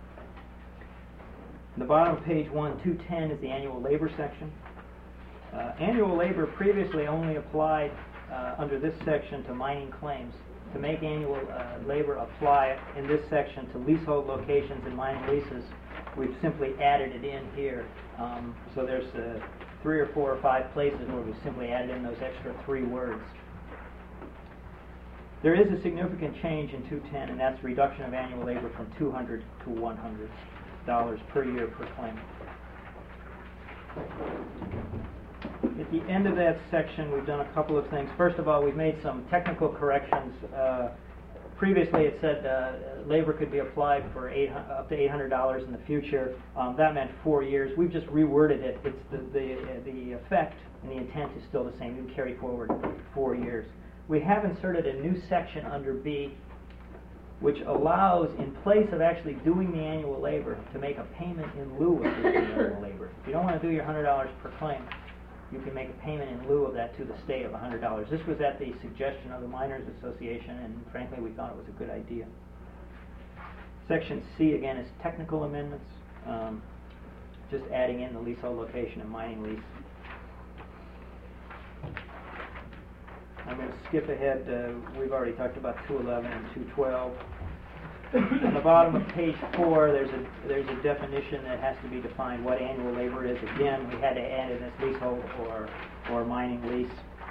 the bottom of page one, two ten is the annual labor section. Uh, annual labor previously only applied uh, under this section to mining claims. To make annual uh, labor apply in this section to leasehold locations and mining leases, we've simply added it in here. Um, so there's uh, three or four or five places where we've simply added in those extra three words. There is a significant change in two ten, and that's reduction of annual labor from two hundred to one hundred dollars per year per claim. At the end of that section, we've done a couple of things. First of all, we've made some technical corrections. Uh, previously, it said uh, labor could be applied for eight, up to eight hundred dollars in the future. Um, that meant four years. We've just reworded it. It's the, the, uh, the effect and the intent is still the same. You carry forward four years. We have inserted a new section under B, which allows, in place of actually doing the annual labor, to make a payment in lieu of doing the annual labor. If you don't want to do your one hundred dollars per claim, you can make a payment in lieu of that to the state of one hundred dollars. This was at the suggestion of the Miners Association, and frankly, we thought it was a good idea. Section C, again, is technical amendments, um, just adding in the leasehold location and mining lease. I'm going to skip ahead. Uh, we've already talked about two eleven and two twelve. On the bottom of page four, there's a there's a definition that has to be defined what annual labor is. Again, we had to add in this leasehold or or mining lease.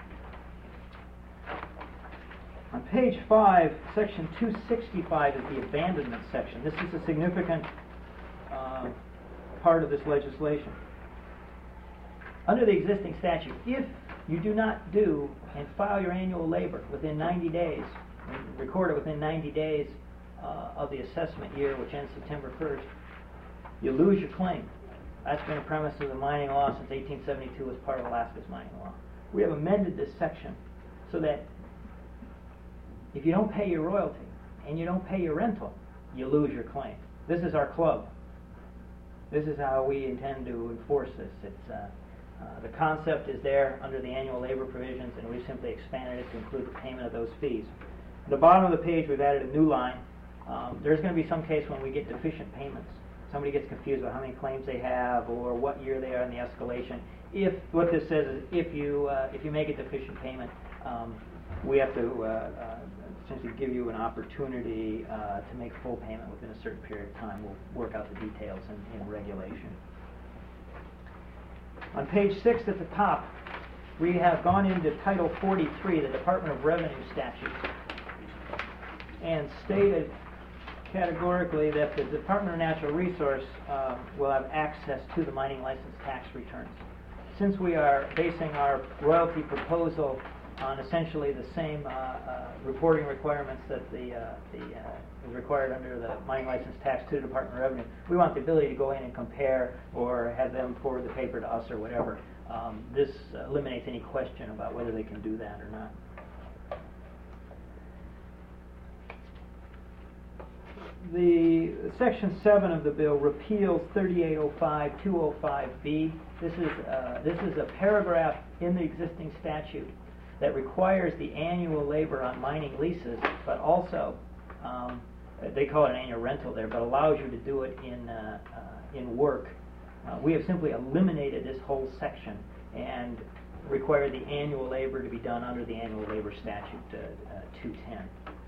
On page five, section two sixty-five is the abandonment section. This is a significant uh, part of this legislation. Under the existing statute, if you do not do and file your annual labor within ninety days, and record it within ninety days uh, of the assessment year, which ends September first, you lose your claim. That's been a premise of the mining law since eighteen seventy-two as part of Alaska's mining law. We have amended this section so that if you don't pay your royalty and you don't pay your rental, you lose your claim. This is our club. This is how we intend to enforce this. It's uh, Uh, the concept is there under the annual labor provisions, and we've simply expanded it to include the payment of those fees. At the bottom of the page, we've added a new line. Um, there's going to be some case when we get deficient payments. Somebody gets confused about how many claims they have or what year they are in the escalation. If what this says is if you uh, if you make a deficient payment, um, we have to uh, uh, essentially give you an opportunity uh, to make full payment within a certain period of time. We'll work out the details in, in regulation. On page six at the top, we have gone into Title forty-three, the Department of Revenue statutes, and stated categorically that the Department of Natural Resource uh, will have access to the mining license tax returns. Since we are basing our royalty proposal on essentially the same uh, uh, reporting requirements that the, uh, the uh, is required under the mining license tax to the Department of Revenue, we want the ability to go in and compare or have them forward the paper to us or whatever. Um, this eliminates any question about whether they can do that or not. The section seven of the bill repeals thirty-eight oh five two oh five B. This is uh, this is a paragraph in the existing statute that requires the annual labor on mining leases, but also um, they call it an annual rental there, but allows you to do it in uh, uh, in work. Uh, we have simply eliminated this whole section and required the annual labor to be done under the annual labor statute uh, uh, two ten.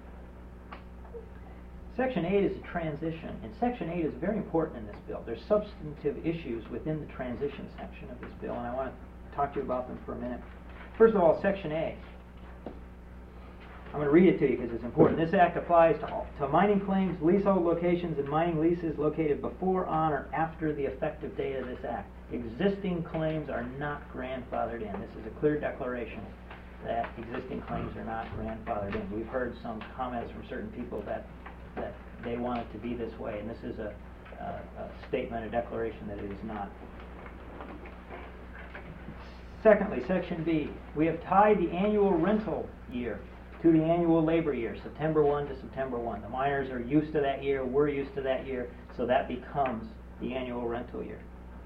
Section eight is a transition, and Section eight is very important in this bill. There's substantive issues within the transition section of this bill, and I want to talk to you about them for a minute. First of all, Section A. I'm going to read it to you because it's important. This act applies to, all, to mining claims, leasehold locations, and mining leases located before, on, or after the effective date of this act. Existing claims are not grandfathered in. This is a clear declaration that existing claims are not grandfathered in. We've heard some comments from certain people that that they want it to be this way, and this is a, a, a statement, a declaration that it is not. Secondly, Section B, we have tied the annual rental year to the annual labor year, September first to September first. The miners are used to that year, we're used to that year, so that becomes the annual rental year.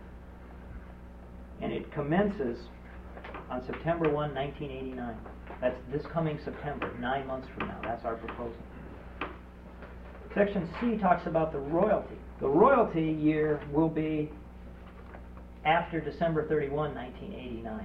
And it commences on September first, nineteen eighty-nine. That's this coming September, nine months from now. That's our proposal. Section C talks about the royalty. The royalty year will be after December thirty-first, nineteen eighty-nine.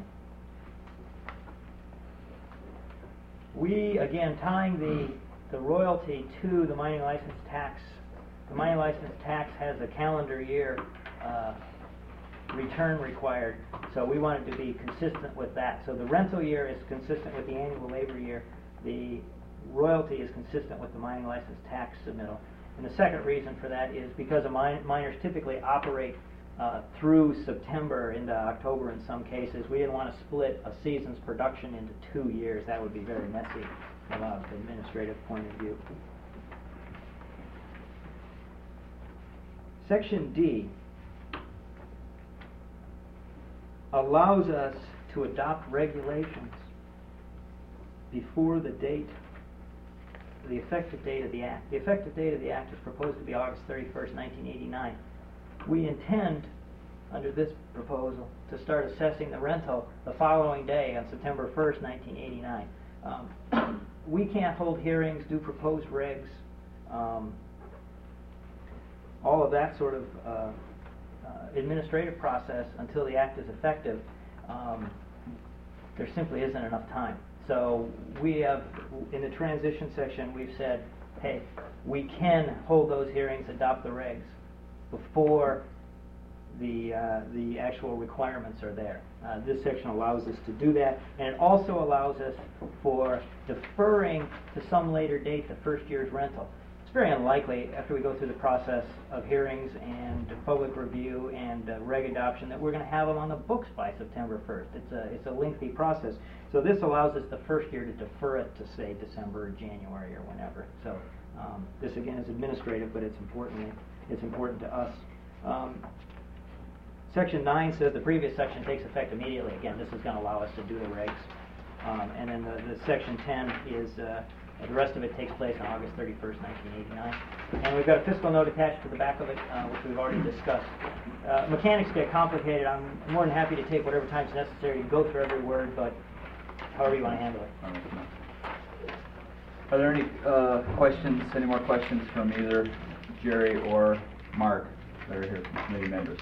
We, again, tying the, the royalty to the mining license tax. The mining license tax has a calendar year uh, return required, so we wanted to be consistent with that. So the rental year is consistent with the annual labor year. The royalty is consistent with the mining license tax submittal. And the second reason for that is because the min miners typically operate uh, through September into October in some cases. We didn't want to split a season's production into two years. That would be very messy from an administrative point of view. Section D allows us to adopt regulations before the date, the effective date of the Act. The effective date of the Act is proposed to be August thirty-first, nineteen eighty-nine. We intend, under this proposal, to start assessing the rental the following day on September first, nineteen eighty-nine. Um, we can't hold hearings, do proposed regs, um, all of that sort of uh, uh, administrative process until the Act is effective. Um, there simply isn't enough time. So we have, in the transition section, we've said, hey, we can hold those hearings, adopt the regs before the uh, the actual requirements are there. Uh, this section allows us to do that, and it also allows us for deferring to some later date the first year's rental. It's very unlikely, after we go through the process of hearings and public review and uh, reg adoption, that we're going to have them on the books by September first. It's a, it's a lengthy process. So this allows us the first year to defer it to, say, December or January or whenever. So um, this, again, is administrative, but it's important, it's important to us. Um, section nine says the previous section takes effect immediately. Again, this is going to allow us to do the regs. Um, and then the, the section ten is... Uh, The rest of it takes place on August thirty-first, nineteen eighty-nine. And we've got a fiscal note attached to the back of it, uh, which we've already discussed. Uh, mechanics get complicated. I'm more than happy to take whatever time's necessary to go through every word, but however you want to handle it. Are there any uh, questions, any more questions from either Jerry or Mark that are here from committee members?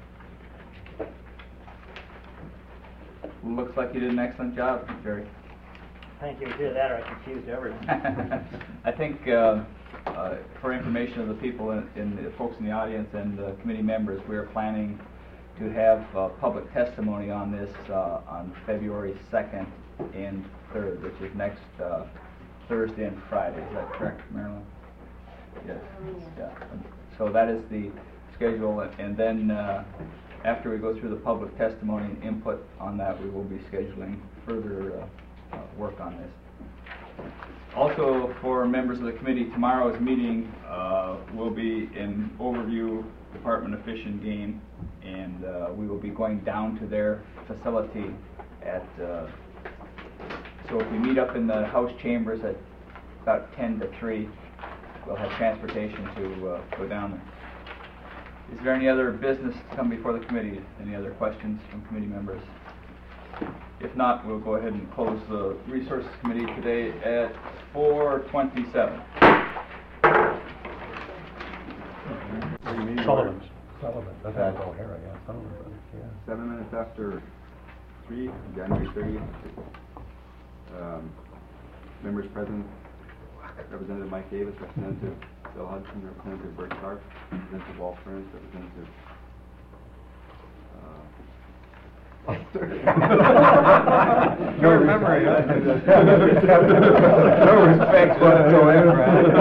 Looks like you did an excellent job, Jerry. Thank you. Either that or I confused everyone. I think uh, uh, for information of the people in, in the folks in the audience and the committee members, we are planning to have uh, public testimony on this uh, on February second and third, which is next uh, Thursday and Friday. Is that correct, Marilyn? Yes. Yeah. So that is the schedule, and then uh, after we go through the public testimony and input on that, we will be scheduling further uh, Uh, work on this. Also, for members of the committee, tomorrow's meeting uh, will be an overview Department of Fish and Game, and uh, we will be going down to their facility at, uh, so if we meet up in the House chambers at about ten to three, we'll have transportation to uh, go down there. Is there any other business to come before the committee? Any other questions from committee members? If not, we'll go ahead and close the Resources Committee today at four twenty-seven. Sullivan. Sullivan. That's how it's all here, I guess. Sullivan, yeah. Seven minutes after three, January thirtieth. Um, members present, Representative Mike Davis, Representative Bill Hudson, Representative Bert Sharp, Representative Walt Furns, Representative No memory, huh? No respect whatsoever.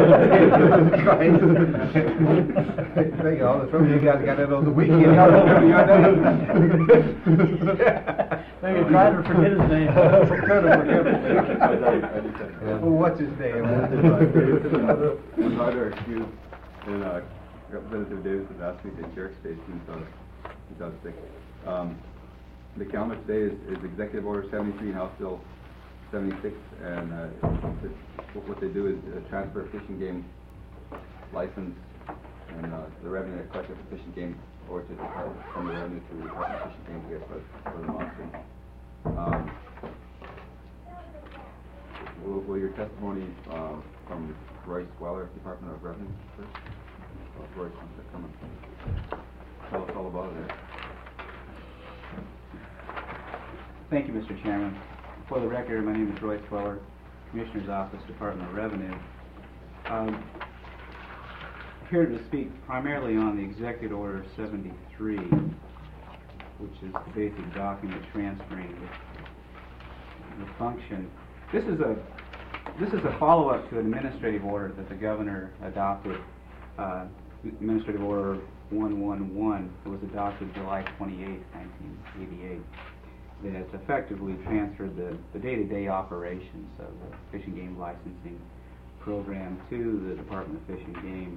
Thank you, all the trouble you guys got it on the weekend. Maybe try to forget his name. Well, what's his name? One other excuse, and uh, Representative Davis has asked me to chair station, so he's out sick. Um, The calendar today is, is Executive Order seventy-three, House Bill seventy-six, and uh, it's- what they do is uh, transfer a fishing game license and uh, the revenue they collect for fishing game, or to the department, from the revenue to the Department of Fishing Game, I guess, for, for the monster. Um, will, will your testimony uh, from Royce Weller, Department of Revenue, first? Oh, Royce, come on. Tell us all about it. Thank you, Mister Chairman. For the record, my name is Royce Weller, Commissioner's Office, Department of Revenue. Um, here to speak primarily on the Executive Order seventy-three, which is the basic document transferring the, the function. This is a this is a follow-up to an administrative order that the Governor adopted, uh, Administrative Order one one one. It was adopted July twenty-eighth, nineteen eighty-eight. That effectively transferred the, the day-to-day operations of the Fish and Game licensing program to the Department of Fish and Game.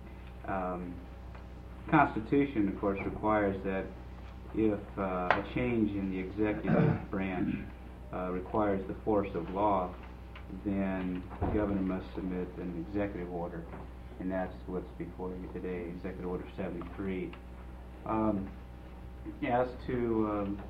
Um, Constitution, of course, requires that if uh, a change in the executive branch uh, requires the force of law, then the governor must submit an executive order, and that's what's before you today, Executive Order seventy-three. Um, as to um,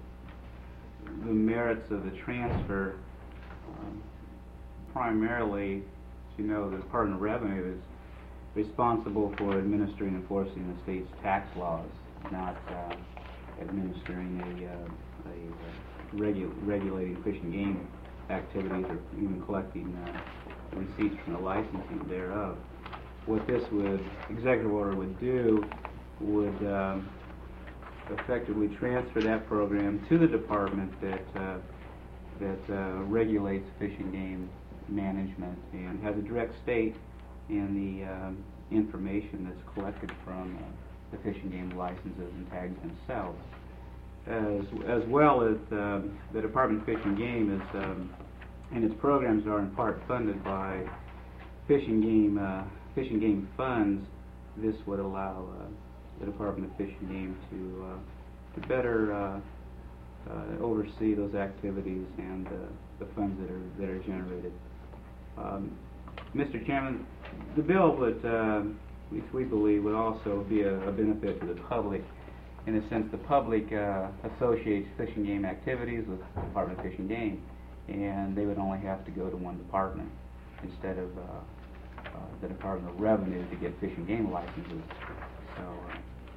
the merits of the transfer, um, primarily, as you know, the Department of Revenue is responsible for administering and enforcing the state's tax laws, not uh, administering a, uh, a uh, regu regulating fish and game activities or even collecting uh, receipts from the licensing thereof. What this would, executive order would do would um, effectively transfer that program to the department that uh, that uh, regulates fish and game management and has a direct stake in the um, information that's collected from uh, the fish and game licenses and tags themselves. As, as well as um, the Department of Fish and Game is, um, and its programs are in part funded by fish and game, uh, fish and game funds. This would allow uh, the Department of Fish and Game to, uh, to better uh, uh, oversee those activities and uh, the funds that are, that are generated. Um, Mister Chairman, the bill would, uh, at least we believe, would also be a, a benefit to the public. In a sense, the public uh, associates fish and game activities with the Department of Fish and Game, and they would only have to go to one department instead of uh, uh, the Department of Revenue to get fish and game licenses. So uh,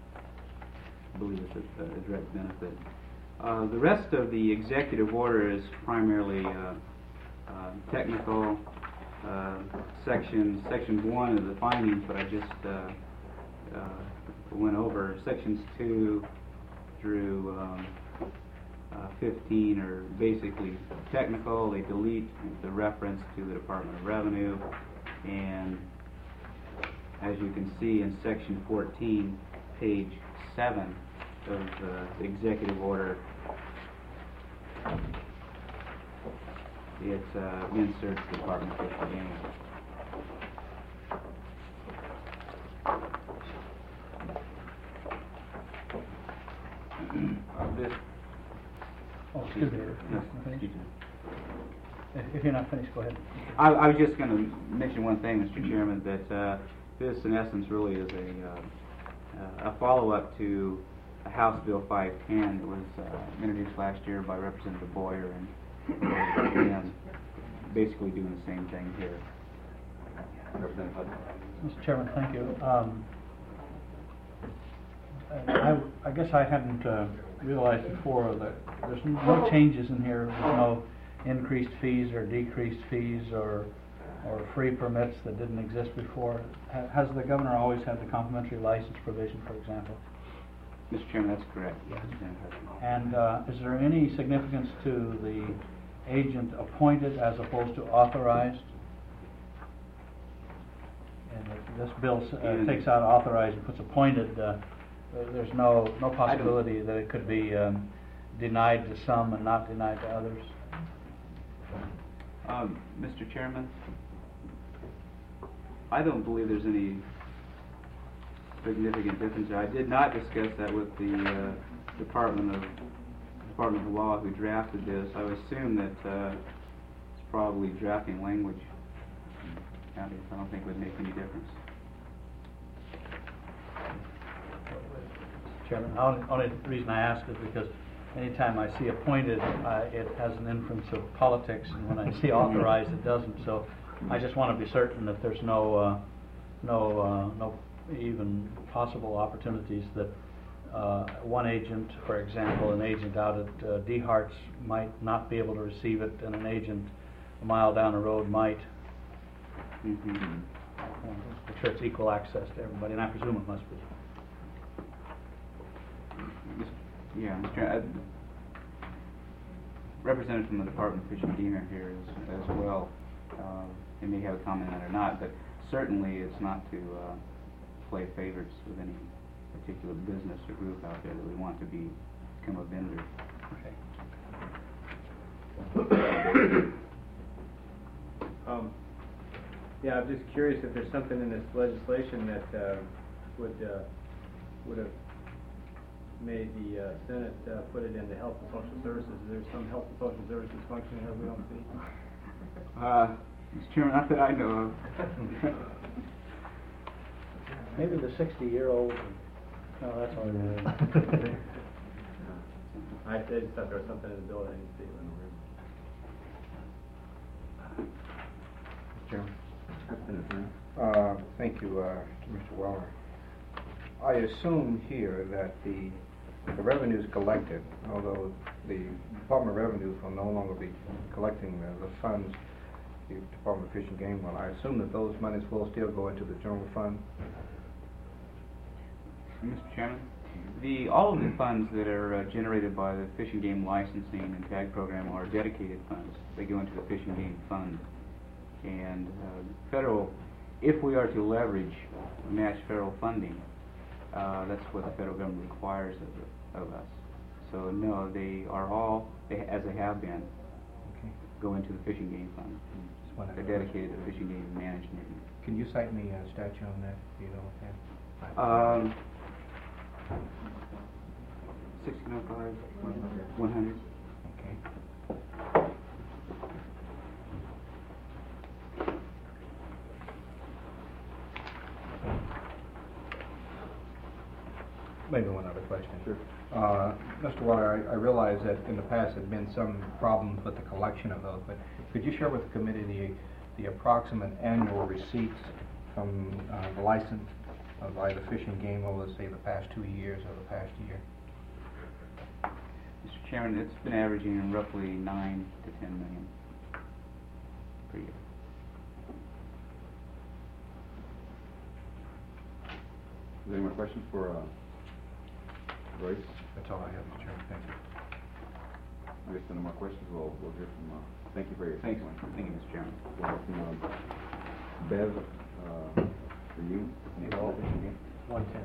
I believe it's a, a direct benefit. Uh, the rest of the executive order is primarily uh, uh, technical. Uh, section section one of the findings, but I just uh, uh, went over sections two through um, uh, fifteen are basically technical. They delete the reference to the Department of Revenue, and as you can see in section fourteen, page seven of uh, the executive order, it uh, inserts the Department of Fish and Game. Uh, this, Oh, excuse me. Yes, Finish? you do. If, if you're not finished, go ahead. I, I was just going to mention one thing, Mister Chairman, that uh, this, in essence, really is a, uh, a follow-up to House Bill five ten that was uh, introduced last year by Representative Boyer, and and basically doing the same thing here. Representative Hudson. Mister Chairman, thank you. Um, I, I guess I hadn't uh, realized before that there's no changes in here. There's no increased fees or decreased fees or or free permits that didn't exist before. Ha has the governor always had the complimentary license provision, for example? Mister Chairman, that's correct. Yes. And uh, is there any significance to the agent appointed as opposed to authorized? And if this bill uh, takes out authorized and puts appointed, uh, there's no no possibility that it could be um, denied to some and not denied to others? Um, Mister Chairman, I don't believe there's any significant difference there. I did not discuss that with the uh, Department of Department of Law who drafted this. I would assume that uh, probably drafting language. I don't think it would make any difference. Chairman, the only, only reason I ask is because anytime I see appointed, uh, it has an inference of politics, and when I see authorized, it doesn't. So I just want to be certain that there's no, uh, no, uh, no even possible opportunities that uh, one agent, for example, an agent out at uh, D Hart's might not be able to receive it, and an agent a mile down the road might. Mm-hmm. Make sure it's equal access to everybody, and I presume it must be. Yeah, Mister Chairman, uh, representative from the Department of Fish and Game are here as, as well. Uh, they may have a comment on it or not, but certainly it's not to uh, play favorites with any particular business or group out there that we want to be become a vendor. Okay. Um, yeah, I'm just curious if there's something in this legislation that uh, would uh, would have made the uh, Senate uh, put it into Health and Social Services. Is there some Health and Social Services functioning that we don't see? Uh, Mister Chairman, not that I know of. Maybe the sixty-year-old. No, that's all right. I said just thought there was something in the bill that I didn't see. Chairman. Uh, thank you, uh, to Mister Weller. I assume here that the, the revenues collected, although the Department of Revenues will no longer be collecting the, the funds, the Department of Fish and Game will, I assume that those monies will still go into the general fund? Mister Chairman, the, all of the funds that are uh, generated by the Fish and Game licensing and tag program are dedicated funds. They go into the Fish and Game fund. And uh, federal, if we are to leverage match federal funding, uh, that's what the federal government requires of, of us. So no, they are all, they, as they have been, Okay. go into the Fish and Game fund. Just one They're other dedicated to Fish and Game management. Can you cite me a statute on that, if you know that? Um, sixteen oh five, one hundred. Okay. Maybe one other question. Sure. Uh, Mister Weller, I, I realize that in the past there have been some problems with the collection of those, but could you share with the committee the, the approximate annual receipts from uh, the license of either Fish and Game over, say, the past two years or the past year? Mister Chairman, it's been averaging roughly nine to ten million per year. Is there any more questions for uh, Royce? That's all I have, Mister Chairman. Thank you. I guess no more questions. We'll, we'll hear from, uh, thank you for your Thanks. testimony. Thank you, Mister Chairman. We'll hear from uh, Bev, uh, for you. one ten.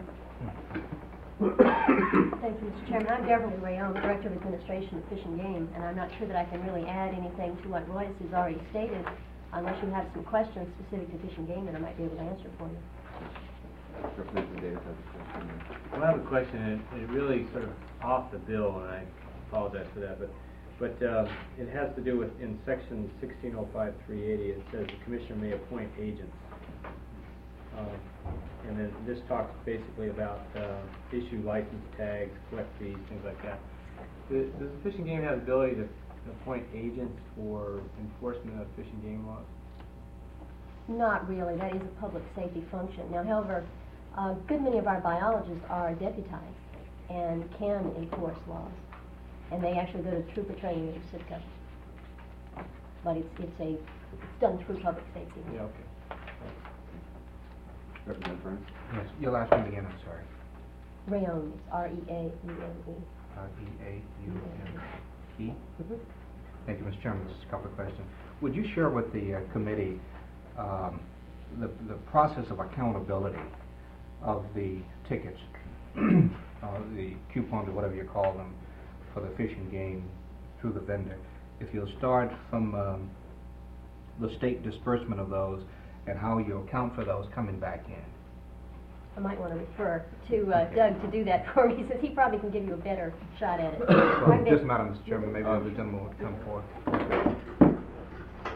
Thank you, Mister Chairman. I'm Beverly Rayon, Director of Administration of Fish and Game, and I'm not sure that I can really add anything to what Royce has already stated, unless you have some questions specific to Fish and Game that I might be able to answer for you. Representative Davis has a question. Well, I have a question, and it, it really sort of off the bill, and I apologize for that, but but uh, it has to do with, in section sixteen oh five three eighty, it says the commissioner may appoint agents. Um, and then this talks basically about uh, issue license tags, collect fees, things like that. Does, does the Fish and Game have the ability to appoint agents for enforcement of fish and game laws? Not really. That is a public safety function. Now, however, a good many of our biologists are deputized and can enforce laws, and they actually go to trooper training in Sitka. But it's it's a it's done through public safety. Yeah, okay. Representative Burns? Yes, your last name again, I'm sorry. Rayon, it's R E A U N E. R E A U N E? Mhm. Thank you, Mister Chairman. Just a couple of questions. Would you share with the uh, committee um, the, the process of accountability of the tickets, uh, the coupons or whatever you call them, for the Fish and Game through the vendor? If you'll start from um, the state disbursement of those and how you account for those coming back in. I might want to refer to uh, Doug to do that for me, since he probably can give you a better shot at it. So, I've been- just Madam Mister Chairman, maybe the gentleman would come forward.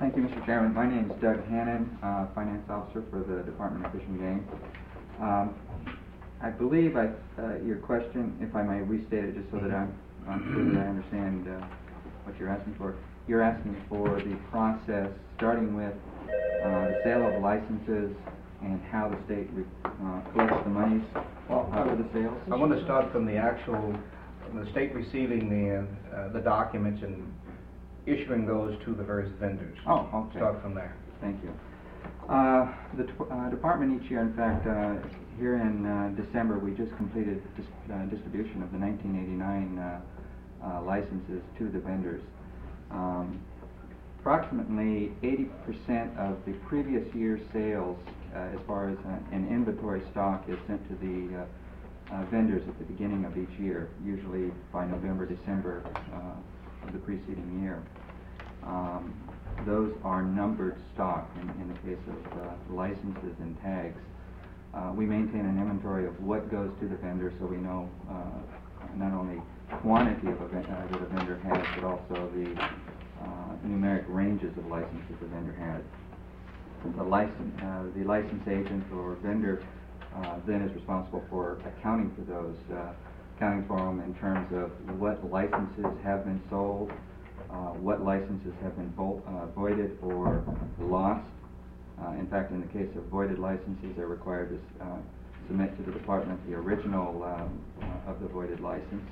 Thank you, Mister Chairman. My name is Doug Hannon, uh, Finance Officer for the Department of Fish and Game. Um, I believe I, uh, your question, if I may restate it just so that I'm, I'm sure that I understand uh, what you're asking for. You're asking for the process starting with uh, the sale of licenses and how the state re uh, collects the monies Well, uh, for the sales? I want to start from the actual, from the state receiving the, uh, the documents and issuing those to the various vendors. Oh, okay. Start from there. Thank you. Uh, the t uh, department each year, in fact, uh, here in uh, December, we just completed dis uh, distribution of the nineteen eighty-nine uh, uh, licenses to the vendors. Um, approximately eighty percent of the previous year's sales, uh, as far as uh, an inventory stock, is sent to the uh, uh, vendors at the beginning of each year, usually by November, December uh, of the preceding year. Um, those are numbered stock in, in the case of uh, licenses and tags. Uh, we maintain an inventory of what goes to the vendor, so we know uh, not only quantity of a ven uh, that a vendor has, but also the uh, numeric ranges of licenses the vendor has. The license, uh, the license agent or vendor uh, then is responsible for accounting for those, uh, accounting for them in terms of what licenses have been sold, uh, what licenses have been uh, voided or lost. Uh, in fact, in the case of voided licenses, they're required to uh, submit to the department the original um, uh, of the voided license.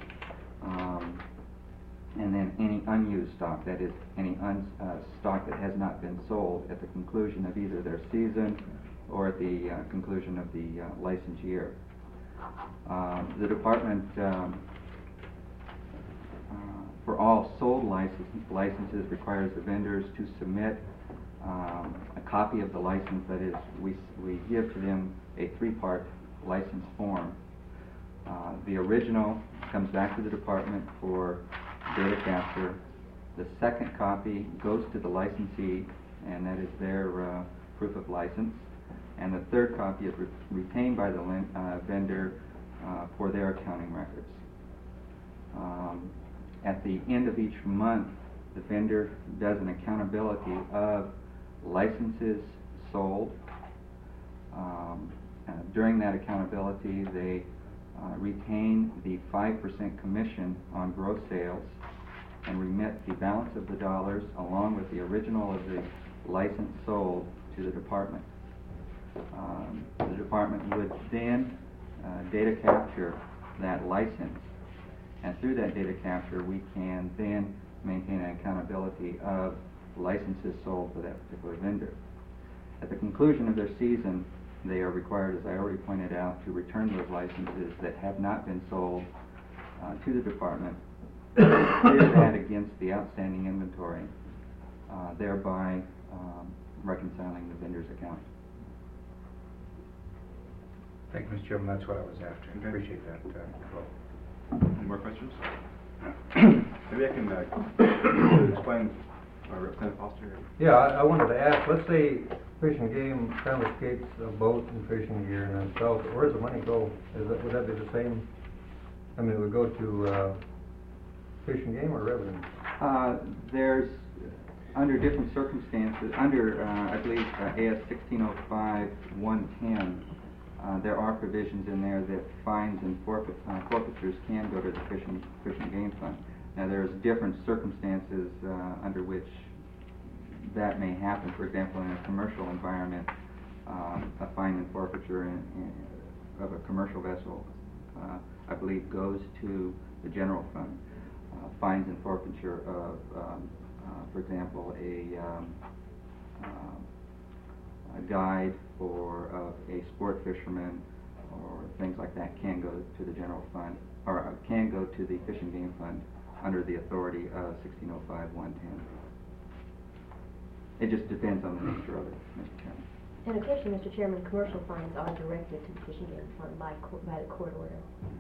Um, and then any unused stock, that is, any un uh, stock that has not been sold at the conclusion of either their season or at the uh, conclusion of the uh, license year. Um, the department, um, uh, for all sold license, licenses, requires the vendors to submit um, a copy of the license. That is, we, we give to them a three-part license form. Uh, the original comes back to the department for data capture. The second copy goes to the licensee, and that is their uh, proof of license. And the third copy is re retained by the uh, vendor uh, for their accounting records. Um, at the end of each month, the vendor does an accountability of licenses sold. Um, uh, during that accountability, they uh, retain the five percent commission on gross sales and remit the balance of the dollars along with the original of the license sold to the department. Um, the department would then uh, data capture that license, and through that data capture we can then maintain an accountability of licenses sold for that particular vendor. At the conclusion of their season, they are required, as I already pointed out, to return those licenses that have not been sold uh, to the department, clear that against the outstanding inventory, uh, thereby um, reconciling the vendor's account. Thank you, Mister Chairman. That's what I was after. Okay. Appreciate that. Uh, Any more questions? Maybe I can uh, explain, uh, Representative Foster. Yeah, I, I wanted to ask, let's say Fish and Game confiscates a boat and fishing gear and then sells it, where does the money go? Is that, would that be the same? I mean, it would go to uh, Fish and Game or revenue? Uh, there's, under different circumstances, under, uh, I believe, uh, A S sixteen oh five one ten, uh, there are provisions in there that fines and forfeit, uh, forfeitures can go to the Fish and, Fish and Game Fund. Now, there's different circumstances uh, under which that may happen. For example, in a commercial environment, um, a fine and forfeiture in, in, of a commercial vessel, uh, I believe, goes to the general fund. Uh, fines and forfeiture of, um, uh, for example, a, um, uh, a guide or of a sport fisherman or things like that can go to the general fund, or uh, can go to the Fish and Game Fund under the authority of sixteen oh five one ten. It just depends on the nature of it, Mister Chairman. And occasionally, Mister Chairman, commercial fines are directed to the Fish and Game Fund by, co by the court order.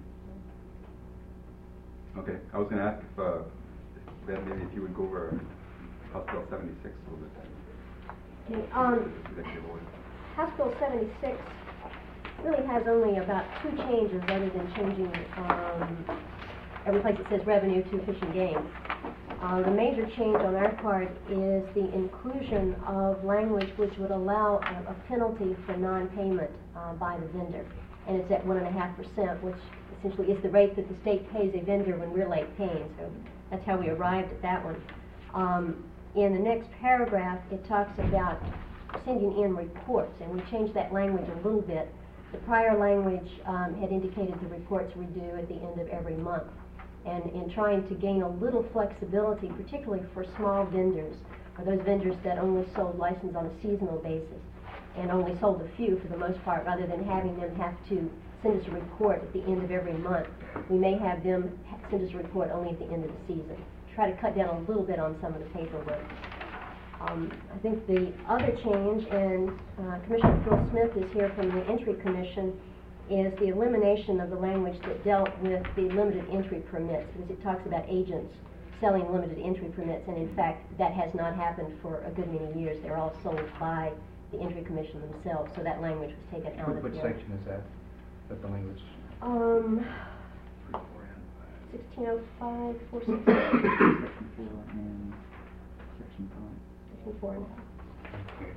Okay, I was going to ask if, uh, if that maybe if you would go over House Bill seventy-six a little bit. Okay, um, Executive order. House Bill seventy-six really has only about two changes other than changing um, every place it says revenue to Fish and Game. Uh, the major change on our part is the inclusion of language which would allow a, a penalty for non-payment uh, by the vendor. And it's at one and a half percent, which essentially is the rate that the state pays a vendor when we're late paying. So that's how we arrived at that one. Um, in the next paragraph, it talks about sending in reports, and we changed that language a little bit. The prior language um, had indicated the reports were due at the end of every month. And in trying to gain a little flexibility, particularly for small vendors, or those vendors that only sold license on a seasonal basis, and only sold a few for the most part, rather than having them have to send us a report at the end of every month, we may have them ha- send us a report only at the end of the season. Try to cut down a little bit on some of the paperwork. Um, I think the other change, and uh, Commissioner Phil Smith is here from the Entry Commission, is the elimination of the language that dealt with the limited entry permits, because it talks about agents selling limited entry permits, and in fact that has not happened for a good many years. They're all sold by the Entry Commission themselves, so that language was taken out Which of which there. section is that, that the language? Um, sixteen oh five, four sixty. Section four and section five. Section four and Okay.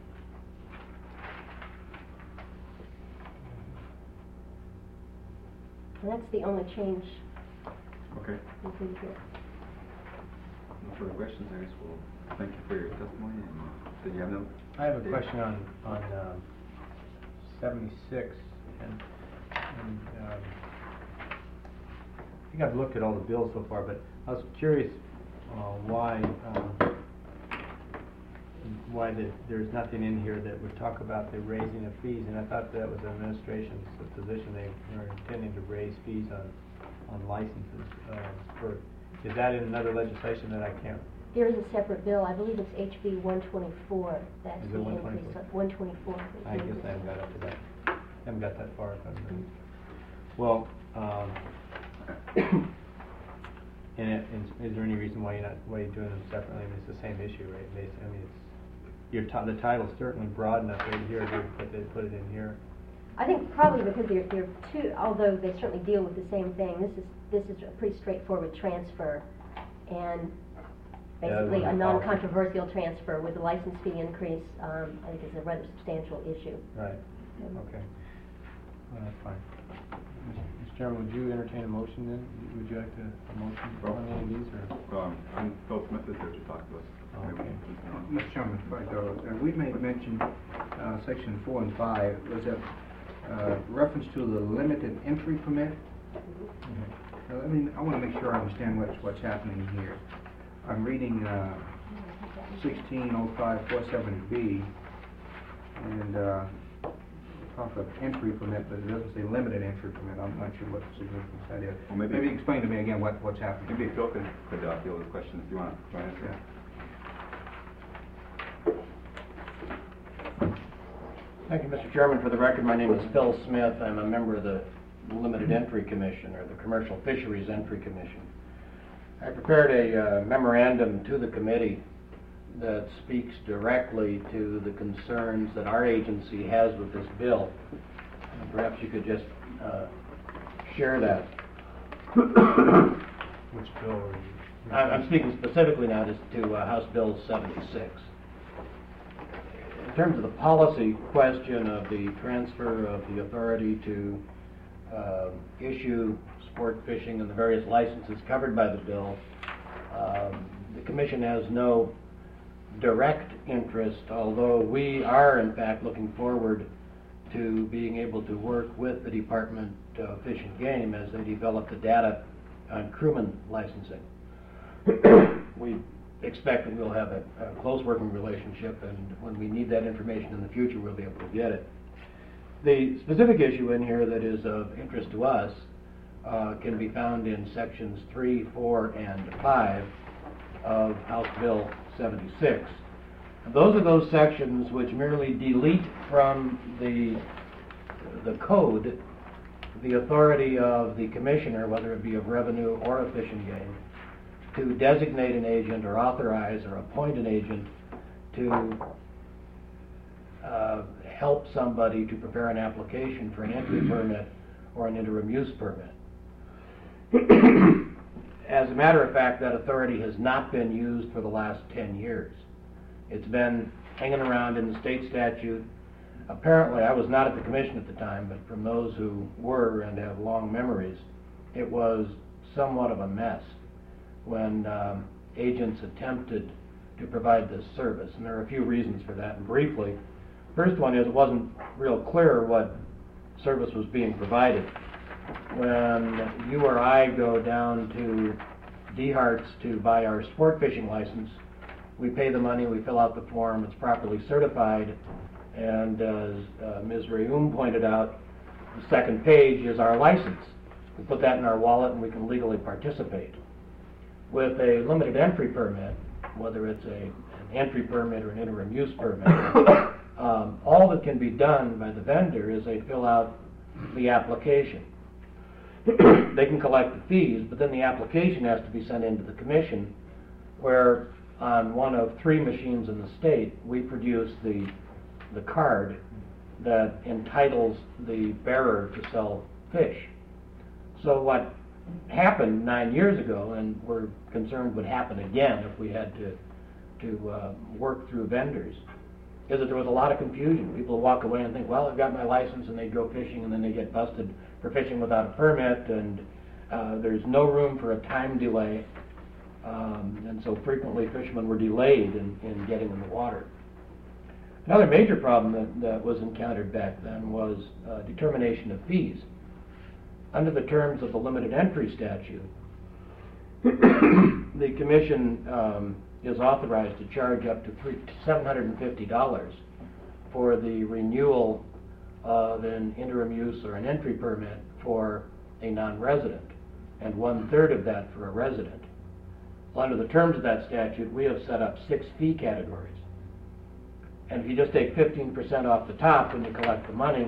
And that's the only change Okay. included here. No further questions, I guess we'll thank you for your testimony, and did you have no? I have a Dave? question on, on um, seventy-six, and, and um, I think I've looked at all the bills so far, but I was curious uh, why, um, why the, there's nothing in here that would talk about the raising of fees, and I thought that was the administration's position. They were intending to raise fees on, on licenses. Uh, for, is that in another legislation that I can't? There is a separate bill, I believe it's H B one twenty-four, that's Is it the one increase, twenty-four? one twenty-four. I guess I haven't got up to that. Haven't got that far. If I'm right. Well, um, and, it, and is there any reason why you're not why you're doing them separately? I mean, it's the same issue, right? Basically, I mean, it's your t- the title's certainly broad enough right here, but they put it in here. I think probably because they're, they're two, although they certainly deal with the same thing, this is, this is a pretty straightforward transfer, and Yeah, basically a policy. non-controversial transfer with the license fee increase. um, I think is a rather substantial issue. Right. Okay. Well, that's fine. Mister Chairman, would you entertain a motion then? Would you like to a motion Well, on any of these, or? Um, I'm Phil Smith, is here to talk to us. Okay. Mister Chairman, if I go, uh, we made mention, uh, section four and five, was that, uh, reference to the limited entry permit? Mm-hmm. Uh, I mean, I wanna make sure I understand what's, what's happening here. I'm reading, uh, sixteen oh five four seventy B, and, uh, talk of entry permit, but it doesn't say limited entry permit. I'm not sure what the significance that is. Well, maybe- Maybe explain to me again what, what's happening. Maybe Phil could, could uh, deal with this question if you want to answer it. Thank you, Mister Chairman. For the record, my name is Phil Smith. I'm a member of the Limited Entry Commission, or the Commercial Fisheries Entry Commission. I prepared a uh, memorandum to the committee that speaks directly to the concerns that our agency has with this bill. And perhaps you could just uh, share that. Which bill are you? I- I'm speaking specifically now to, to uh, House Bill seventy-six. In terms of the policy question of the transfer of the authority to uh, issue sport fishing and the various licenses covered by the bill, um, the Commission has no direct interest, although we are in fact looking forward to being able to work with the Department of Fish and Game as they develop the data on crewman licensing. We expect that we'll have a, a close working relationship, and when we need that information in the future, we'll be able to get it. The specific issue in here that is of interest to us uh, can be found in sections three, four, and five of House Bill seventy-six. And those are those sections which merely delete from the the code the authority of the commissioner, whether it be of revenue or of fish and game, to designate an agent or authorize or appoint an agent to uh, help somebody to prepare an application for an entry permit or an interim use permit. as a matter of fact, that authority has not been used for the last ten years. It's been hanging around in the state statute. Apparently, I was not at the commission at the time, but from those who were and have long memories, it was somewhat of a mess when um, agents attempted to provide this service. And there are a few reasons for that. And briefly, first one is it wasn't real clear what service was being provided. When you or I go down to D Hart's to buy our sport fishing license, we pay the money, we fill out the form, it's properly certified, and as uh, Miz Reum pointed out, the second page is our license. We put that in our wallet and we can legally participate. With a limited entry permit, whether it's a, an entry permit or an interim use permit, um, all that can be done by the vendor is they fill out the application. They can collect the fees, but then the application has to be sent into the commission, where on one of three machines in the state, we produce the, the card that entitles the bearer to sell fish. So what happened nine years ago, and we're concerned would happen again if we had to, to uh, work through vendors, is that there was a lot of confusion. People walk away and think, well, I've got my license, and they go fishing, and then they get busted for fishing without a permit, and uh, there's no room for a time delay, um, and so frequently fishermen were delayed in, in getting in the water. Another major problem that, that was encountered back then was uh, determination of fees. Under the terms of the limited entry statute, the commission um, is authorized to charge up to seven hundred fifty dollars for the renewal of an interim use or an entry permit for a non-resident, and one-third of that for a resident. Well, under the terms of that statute, we have set up six fee categories. And if you just take fifteen percent off the top when you collect the money,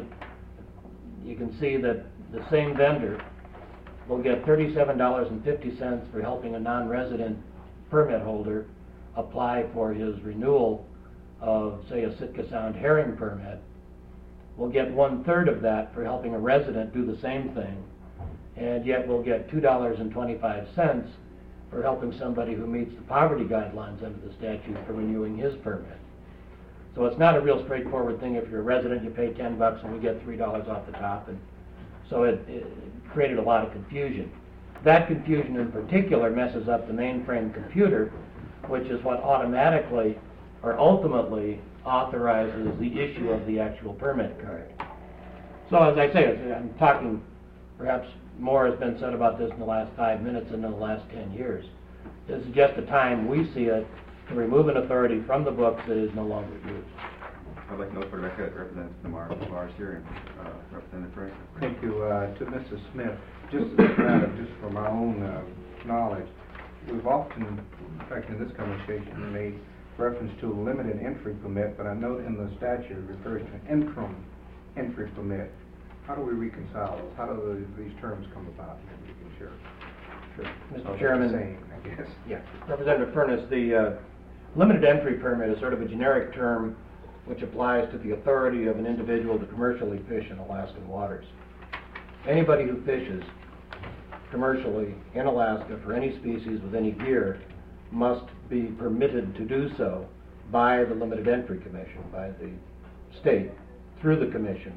you can see that the same vendor will get thirty-seven dollars and fifty cents for helping a non-resident permit holder apply for his renewal of, say, a Sitka Sound herring permit. We'll get one-third of that for helping a resident do the same thing, and yet we'll get two dollars and twenty-five cents for helping somebody who meets the poverty guidelines under the statute for renewing his permit. So it's not a real straightforward thing. If you're a resident, you pay ten bucks and we get three dollars off the top, and so it, it created a lot of confusion. That confusion in particular messes up the mainframe computer, which is what automatically or ultimately authorizes the issue of the actual permit card. So as I say, I'm talking, perhaps more has been said about this in the last five minutes than in the last ten years. This is just a time we see it to remove an authority from the books that is no longer used. I'd like to note for the record, Representative Lamar, Lamar's here, and uh, Representative Frank. Thank you. Uh, to Missus Smith, just, uh, just from our own uh, knowledge, we've often, in fact in this conversation, made reference to a limited entry permit, but I note in the statute it refers to an interim entry permit. How do we reconcile those? How do the, these terms come about? Maybe you can share. Sure. Mister So Chairman. they're the same, I guess. Yeah. Representative Furness, the uh, limited entry permit is sort of a generic term which applies to the authority of an individual to commercially fish in Alaskan waters. Anybody who fishes commercially in Alaska for any species with any gear must be permitted to do so by the Limited Entry Commission, by the state, through the commission,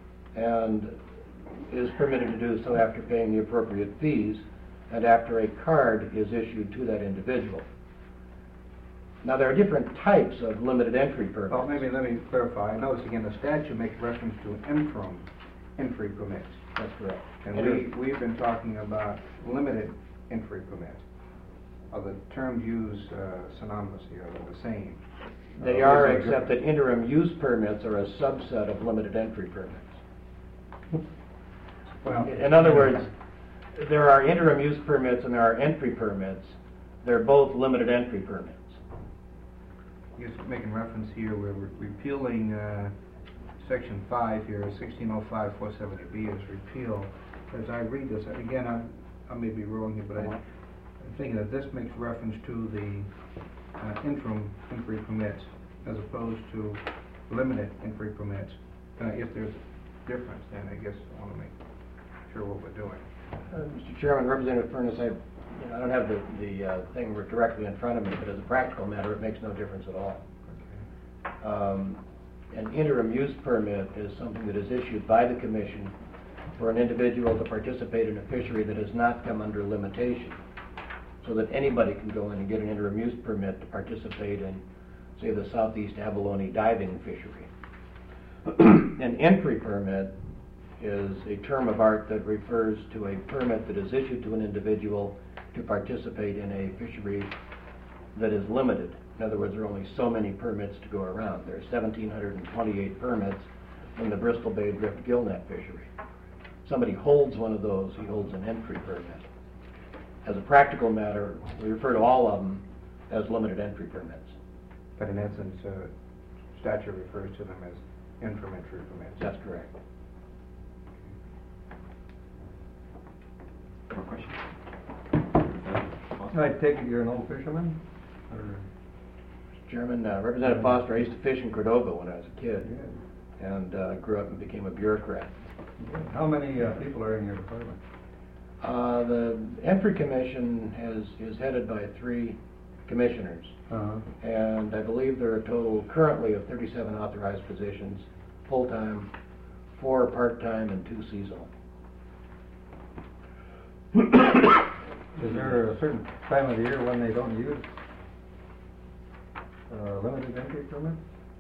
and is permitted to do so after paying the appropriate fees and after a card is issued to that individual. Now, there are different types of limited entry permits. Well, maybe let me clarify. Notice again, the statute makes reference to interim entry permits. That's correct. And we, we've been talking about limited entry permits. Are the terms used uh, synonymously, are they the same? They Uh, are, is there a except that difference? interim use permits are a subset of limited entry permits. Well, In other words, there are interim use permits and there are entry permits. They're both limited entry permits. Just making reference here, we're re- repealing uh, section five here, sixteen oh five four seventy B is repealed. As I read this, again, I, I may be wrong here, but I, I'm thinking that this makes reference to the uh, interim entry permits as opposed to limited entry permits. Uh, if there's a difference, then I guess I want to make sure what we're doing. Uh, Mister Chairman, Representative Furness, I you know, I don't have the, the uh, thing directly in front of me, but as a practical matter, it makes no difference at all. Um, An interim use permit is something that is issued by the commission for an individual to participate in a fishery that has not come under limitation, so that anybody can go in and get an interim use permit to participate in, say, the southeast abalone diving fishery. An entry permit is a term of art that refers to a permit that is issued to an individual to participate in a fishery that is limited. In other words, there are only so many permits to go around. There are one thousand seven hundred twenty-eight permits from the Bristol Bay Drift Gillnet fishery. Somebody holds one of those, he holds an entry permit. As a practical matter, we refer to all of them as limited entry permits. But in essence, uh, statute refers to them as interim entry permits. That's correct. More questions? I take it you're an old fisherman? Or? Mister Chairman, uh, Representative Foster, I used to fish in Cordova when I was a kid, and uh, grew up and became a bureaucrat. How many uh, people are in your department? Uh, the entry commission has, is headed by three commissioners, Uh-huh. and I believe there are a total currently of thirty-seven authorized positions, full-time, four part-time, and two seasonal. Is there a certain time of the year when they don't use uh, limited entry permits?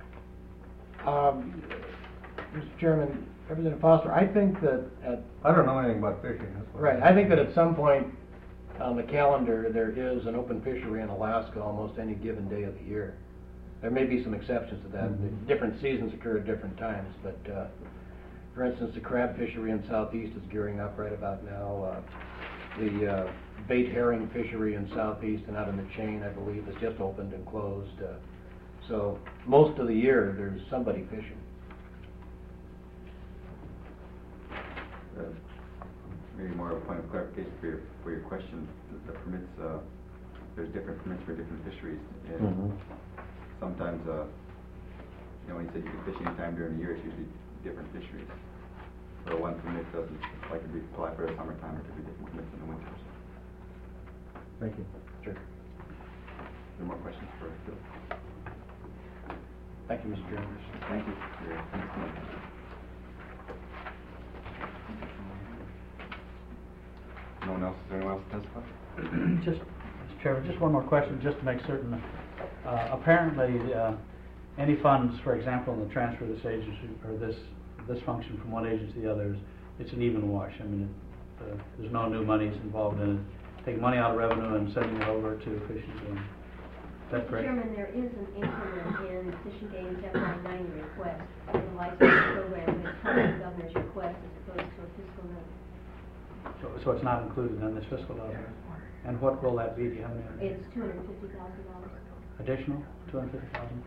Um, Mister Chairman, Representative Foster, I think that at I don't know anything about fishing. That's what right, I think that at some point on the calendar there is an open fishery in Alaska almost any given day of the year. There may be some exceptions to that. Mhm. Different seasons occur at different times, but uh, for instance, the crab fishery in Southeast is gearing up right about now. Uh, the uh, bait herring fishery in Southeast and out in the chain, I believe, has just opened and closed. Uh, so most of the year there's somebody fishing. Uh, Maybe more of a point of clarification for your, for your question. The, the permits, uh, there's different permits for different fisheries. And Mhm. sometimes, uh, you know, when you say you can fish any time during the year, it's usually different fisheries. So one permit doesn't, like, if we apply for the summertime, it could be different permits in the winter. Thank you. Sure. Are there more questions for Phil? Thank you, Mister Chairman. Thank you for your testimony. No one else, is there anyone else to testify? Just, Mister Chairman, just one more question, just to make certain. Uh, apparently, uh, any funds, for example, in the transfer of this agency, or this, this function from one agency to the other, it's an even wash. I mean, it, uh, there's no new monies involved in it. Taking money out of revenue and sending it over to Fish and Game. Is that correct? Chairman, there is an increment in Fish and Game's F Y ninety request for the license program that's part of the governor's request as opposed to a fiscal note. So, so it's not included in this fiscal dollars? And what will that be? Do you have any? It's two hundred fifty thousand dollars. Additional, two hundred fifty thousand?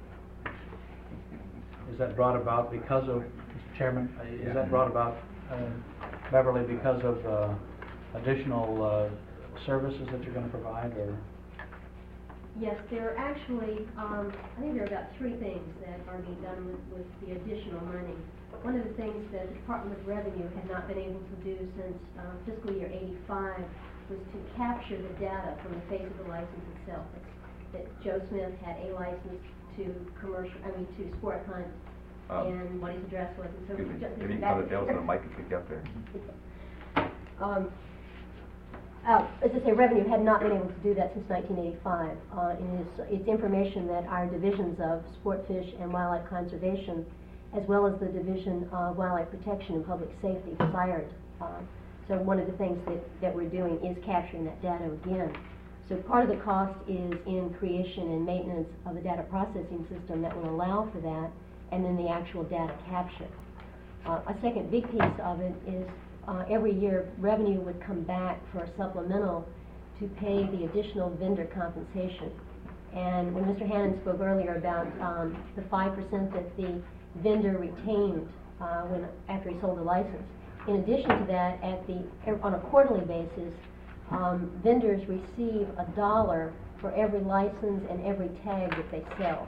Is that brought about because of, Mister Chairman, uh, is that brought about, uh, Beverly, because of, uh, additional, uh, services that you're gonna provide, or? Yes, there are actually, um, I think there are about three things that are being done with, with the additional money. One of the things that the Department of Revenue had not been able to do since uh, fiscal year eighty-five was to capture the data from the face of the license itself. That Joe Smith had a license to commercial, I mean, to sport hunt, Um, and what his address was, and so. Excuse me, just- maybe you can that- call the Dale so the mic can pick you up there. Um, uh, as I say, Revenue had not been able to do that since nineteen eighty-five. Uh, and it's, it's information that our divisions of Sport, Fish, and Wildlife Conservation, as well as the Division of Wildlife Protection and Public Safety, desired. Uh, so one of the things that, that we're doing is capturing that data again. So part of the cost is in creation and maintenance of a data processing system that will allow for that, and then the actual data capture. Uh, a second big piece of it is uh, every year Revenue would come back for a supplemental to pay the additional vendor compensation. And when Mister Hannon spoke earlier about um, the five percent that the vendor retained uh, when after he sold the license, in addition to that, at the on a quarterly basis, um, vendors receive a dollar for every license and every tag that they sell.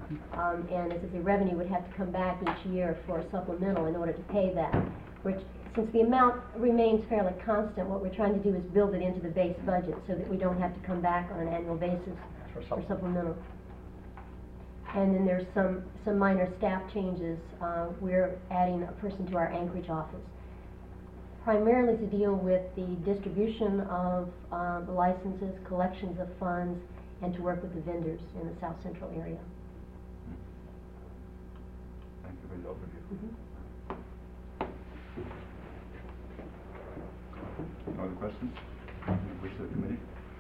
Um, and as I say, Revenue would have to come back each year for a supplemental in order to pay that, which since the amount remains fairly constant, what we're trying to do is build it into the base budget so that we don't have to come back on an annual basis For for supplemental. supplemental. And then there's some, some minor staff changes. Uh, we're adding a person to our Anchorage office, primarily to deal with the distribution of uh, the licenses, collections of funds, and to work with the vendors in the South Central area. Thank you for the overview. Mhm. No other questions? Wish of the committee?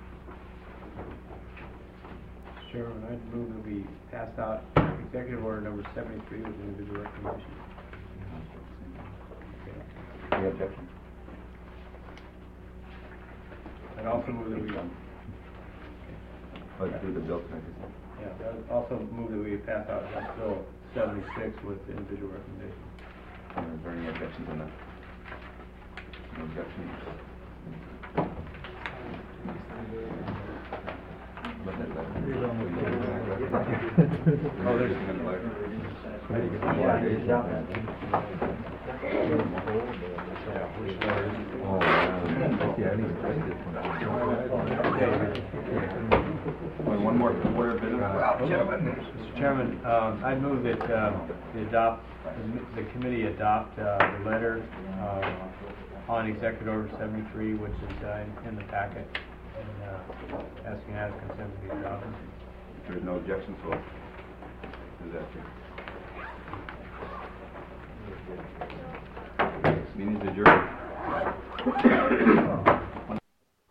Mister Chairman, I'd move that we pass out executive order number seventy-three with individual recommendation. Any objection? I'd also move that we, Let's do the bill tonight. yeah, I'd also move that we pass out House Bill seventy-six with individual recommendation. Uh, Is there any objections on that? No objections? Let that letter. Oh, there's another letter. Oh, yeah, I need to write this one. Only one more order of business. Mister Chairman, um, I'd move that uh, the adopt, the committee adopt uh, the letter uh, on Executive Order seventy-three, which is uh, in- in the packet, and uh, asking out of consent to be adopted. If there's no objections, we'll do that. Meeting is adjourned.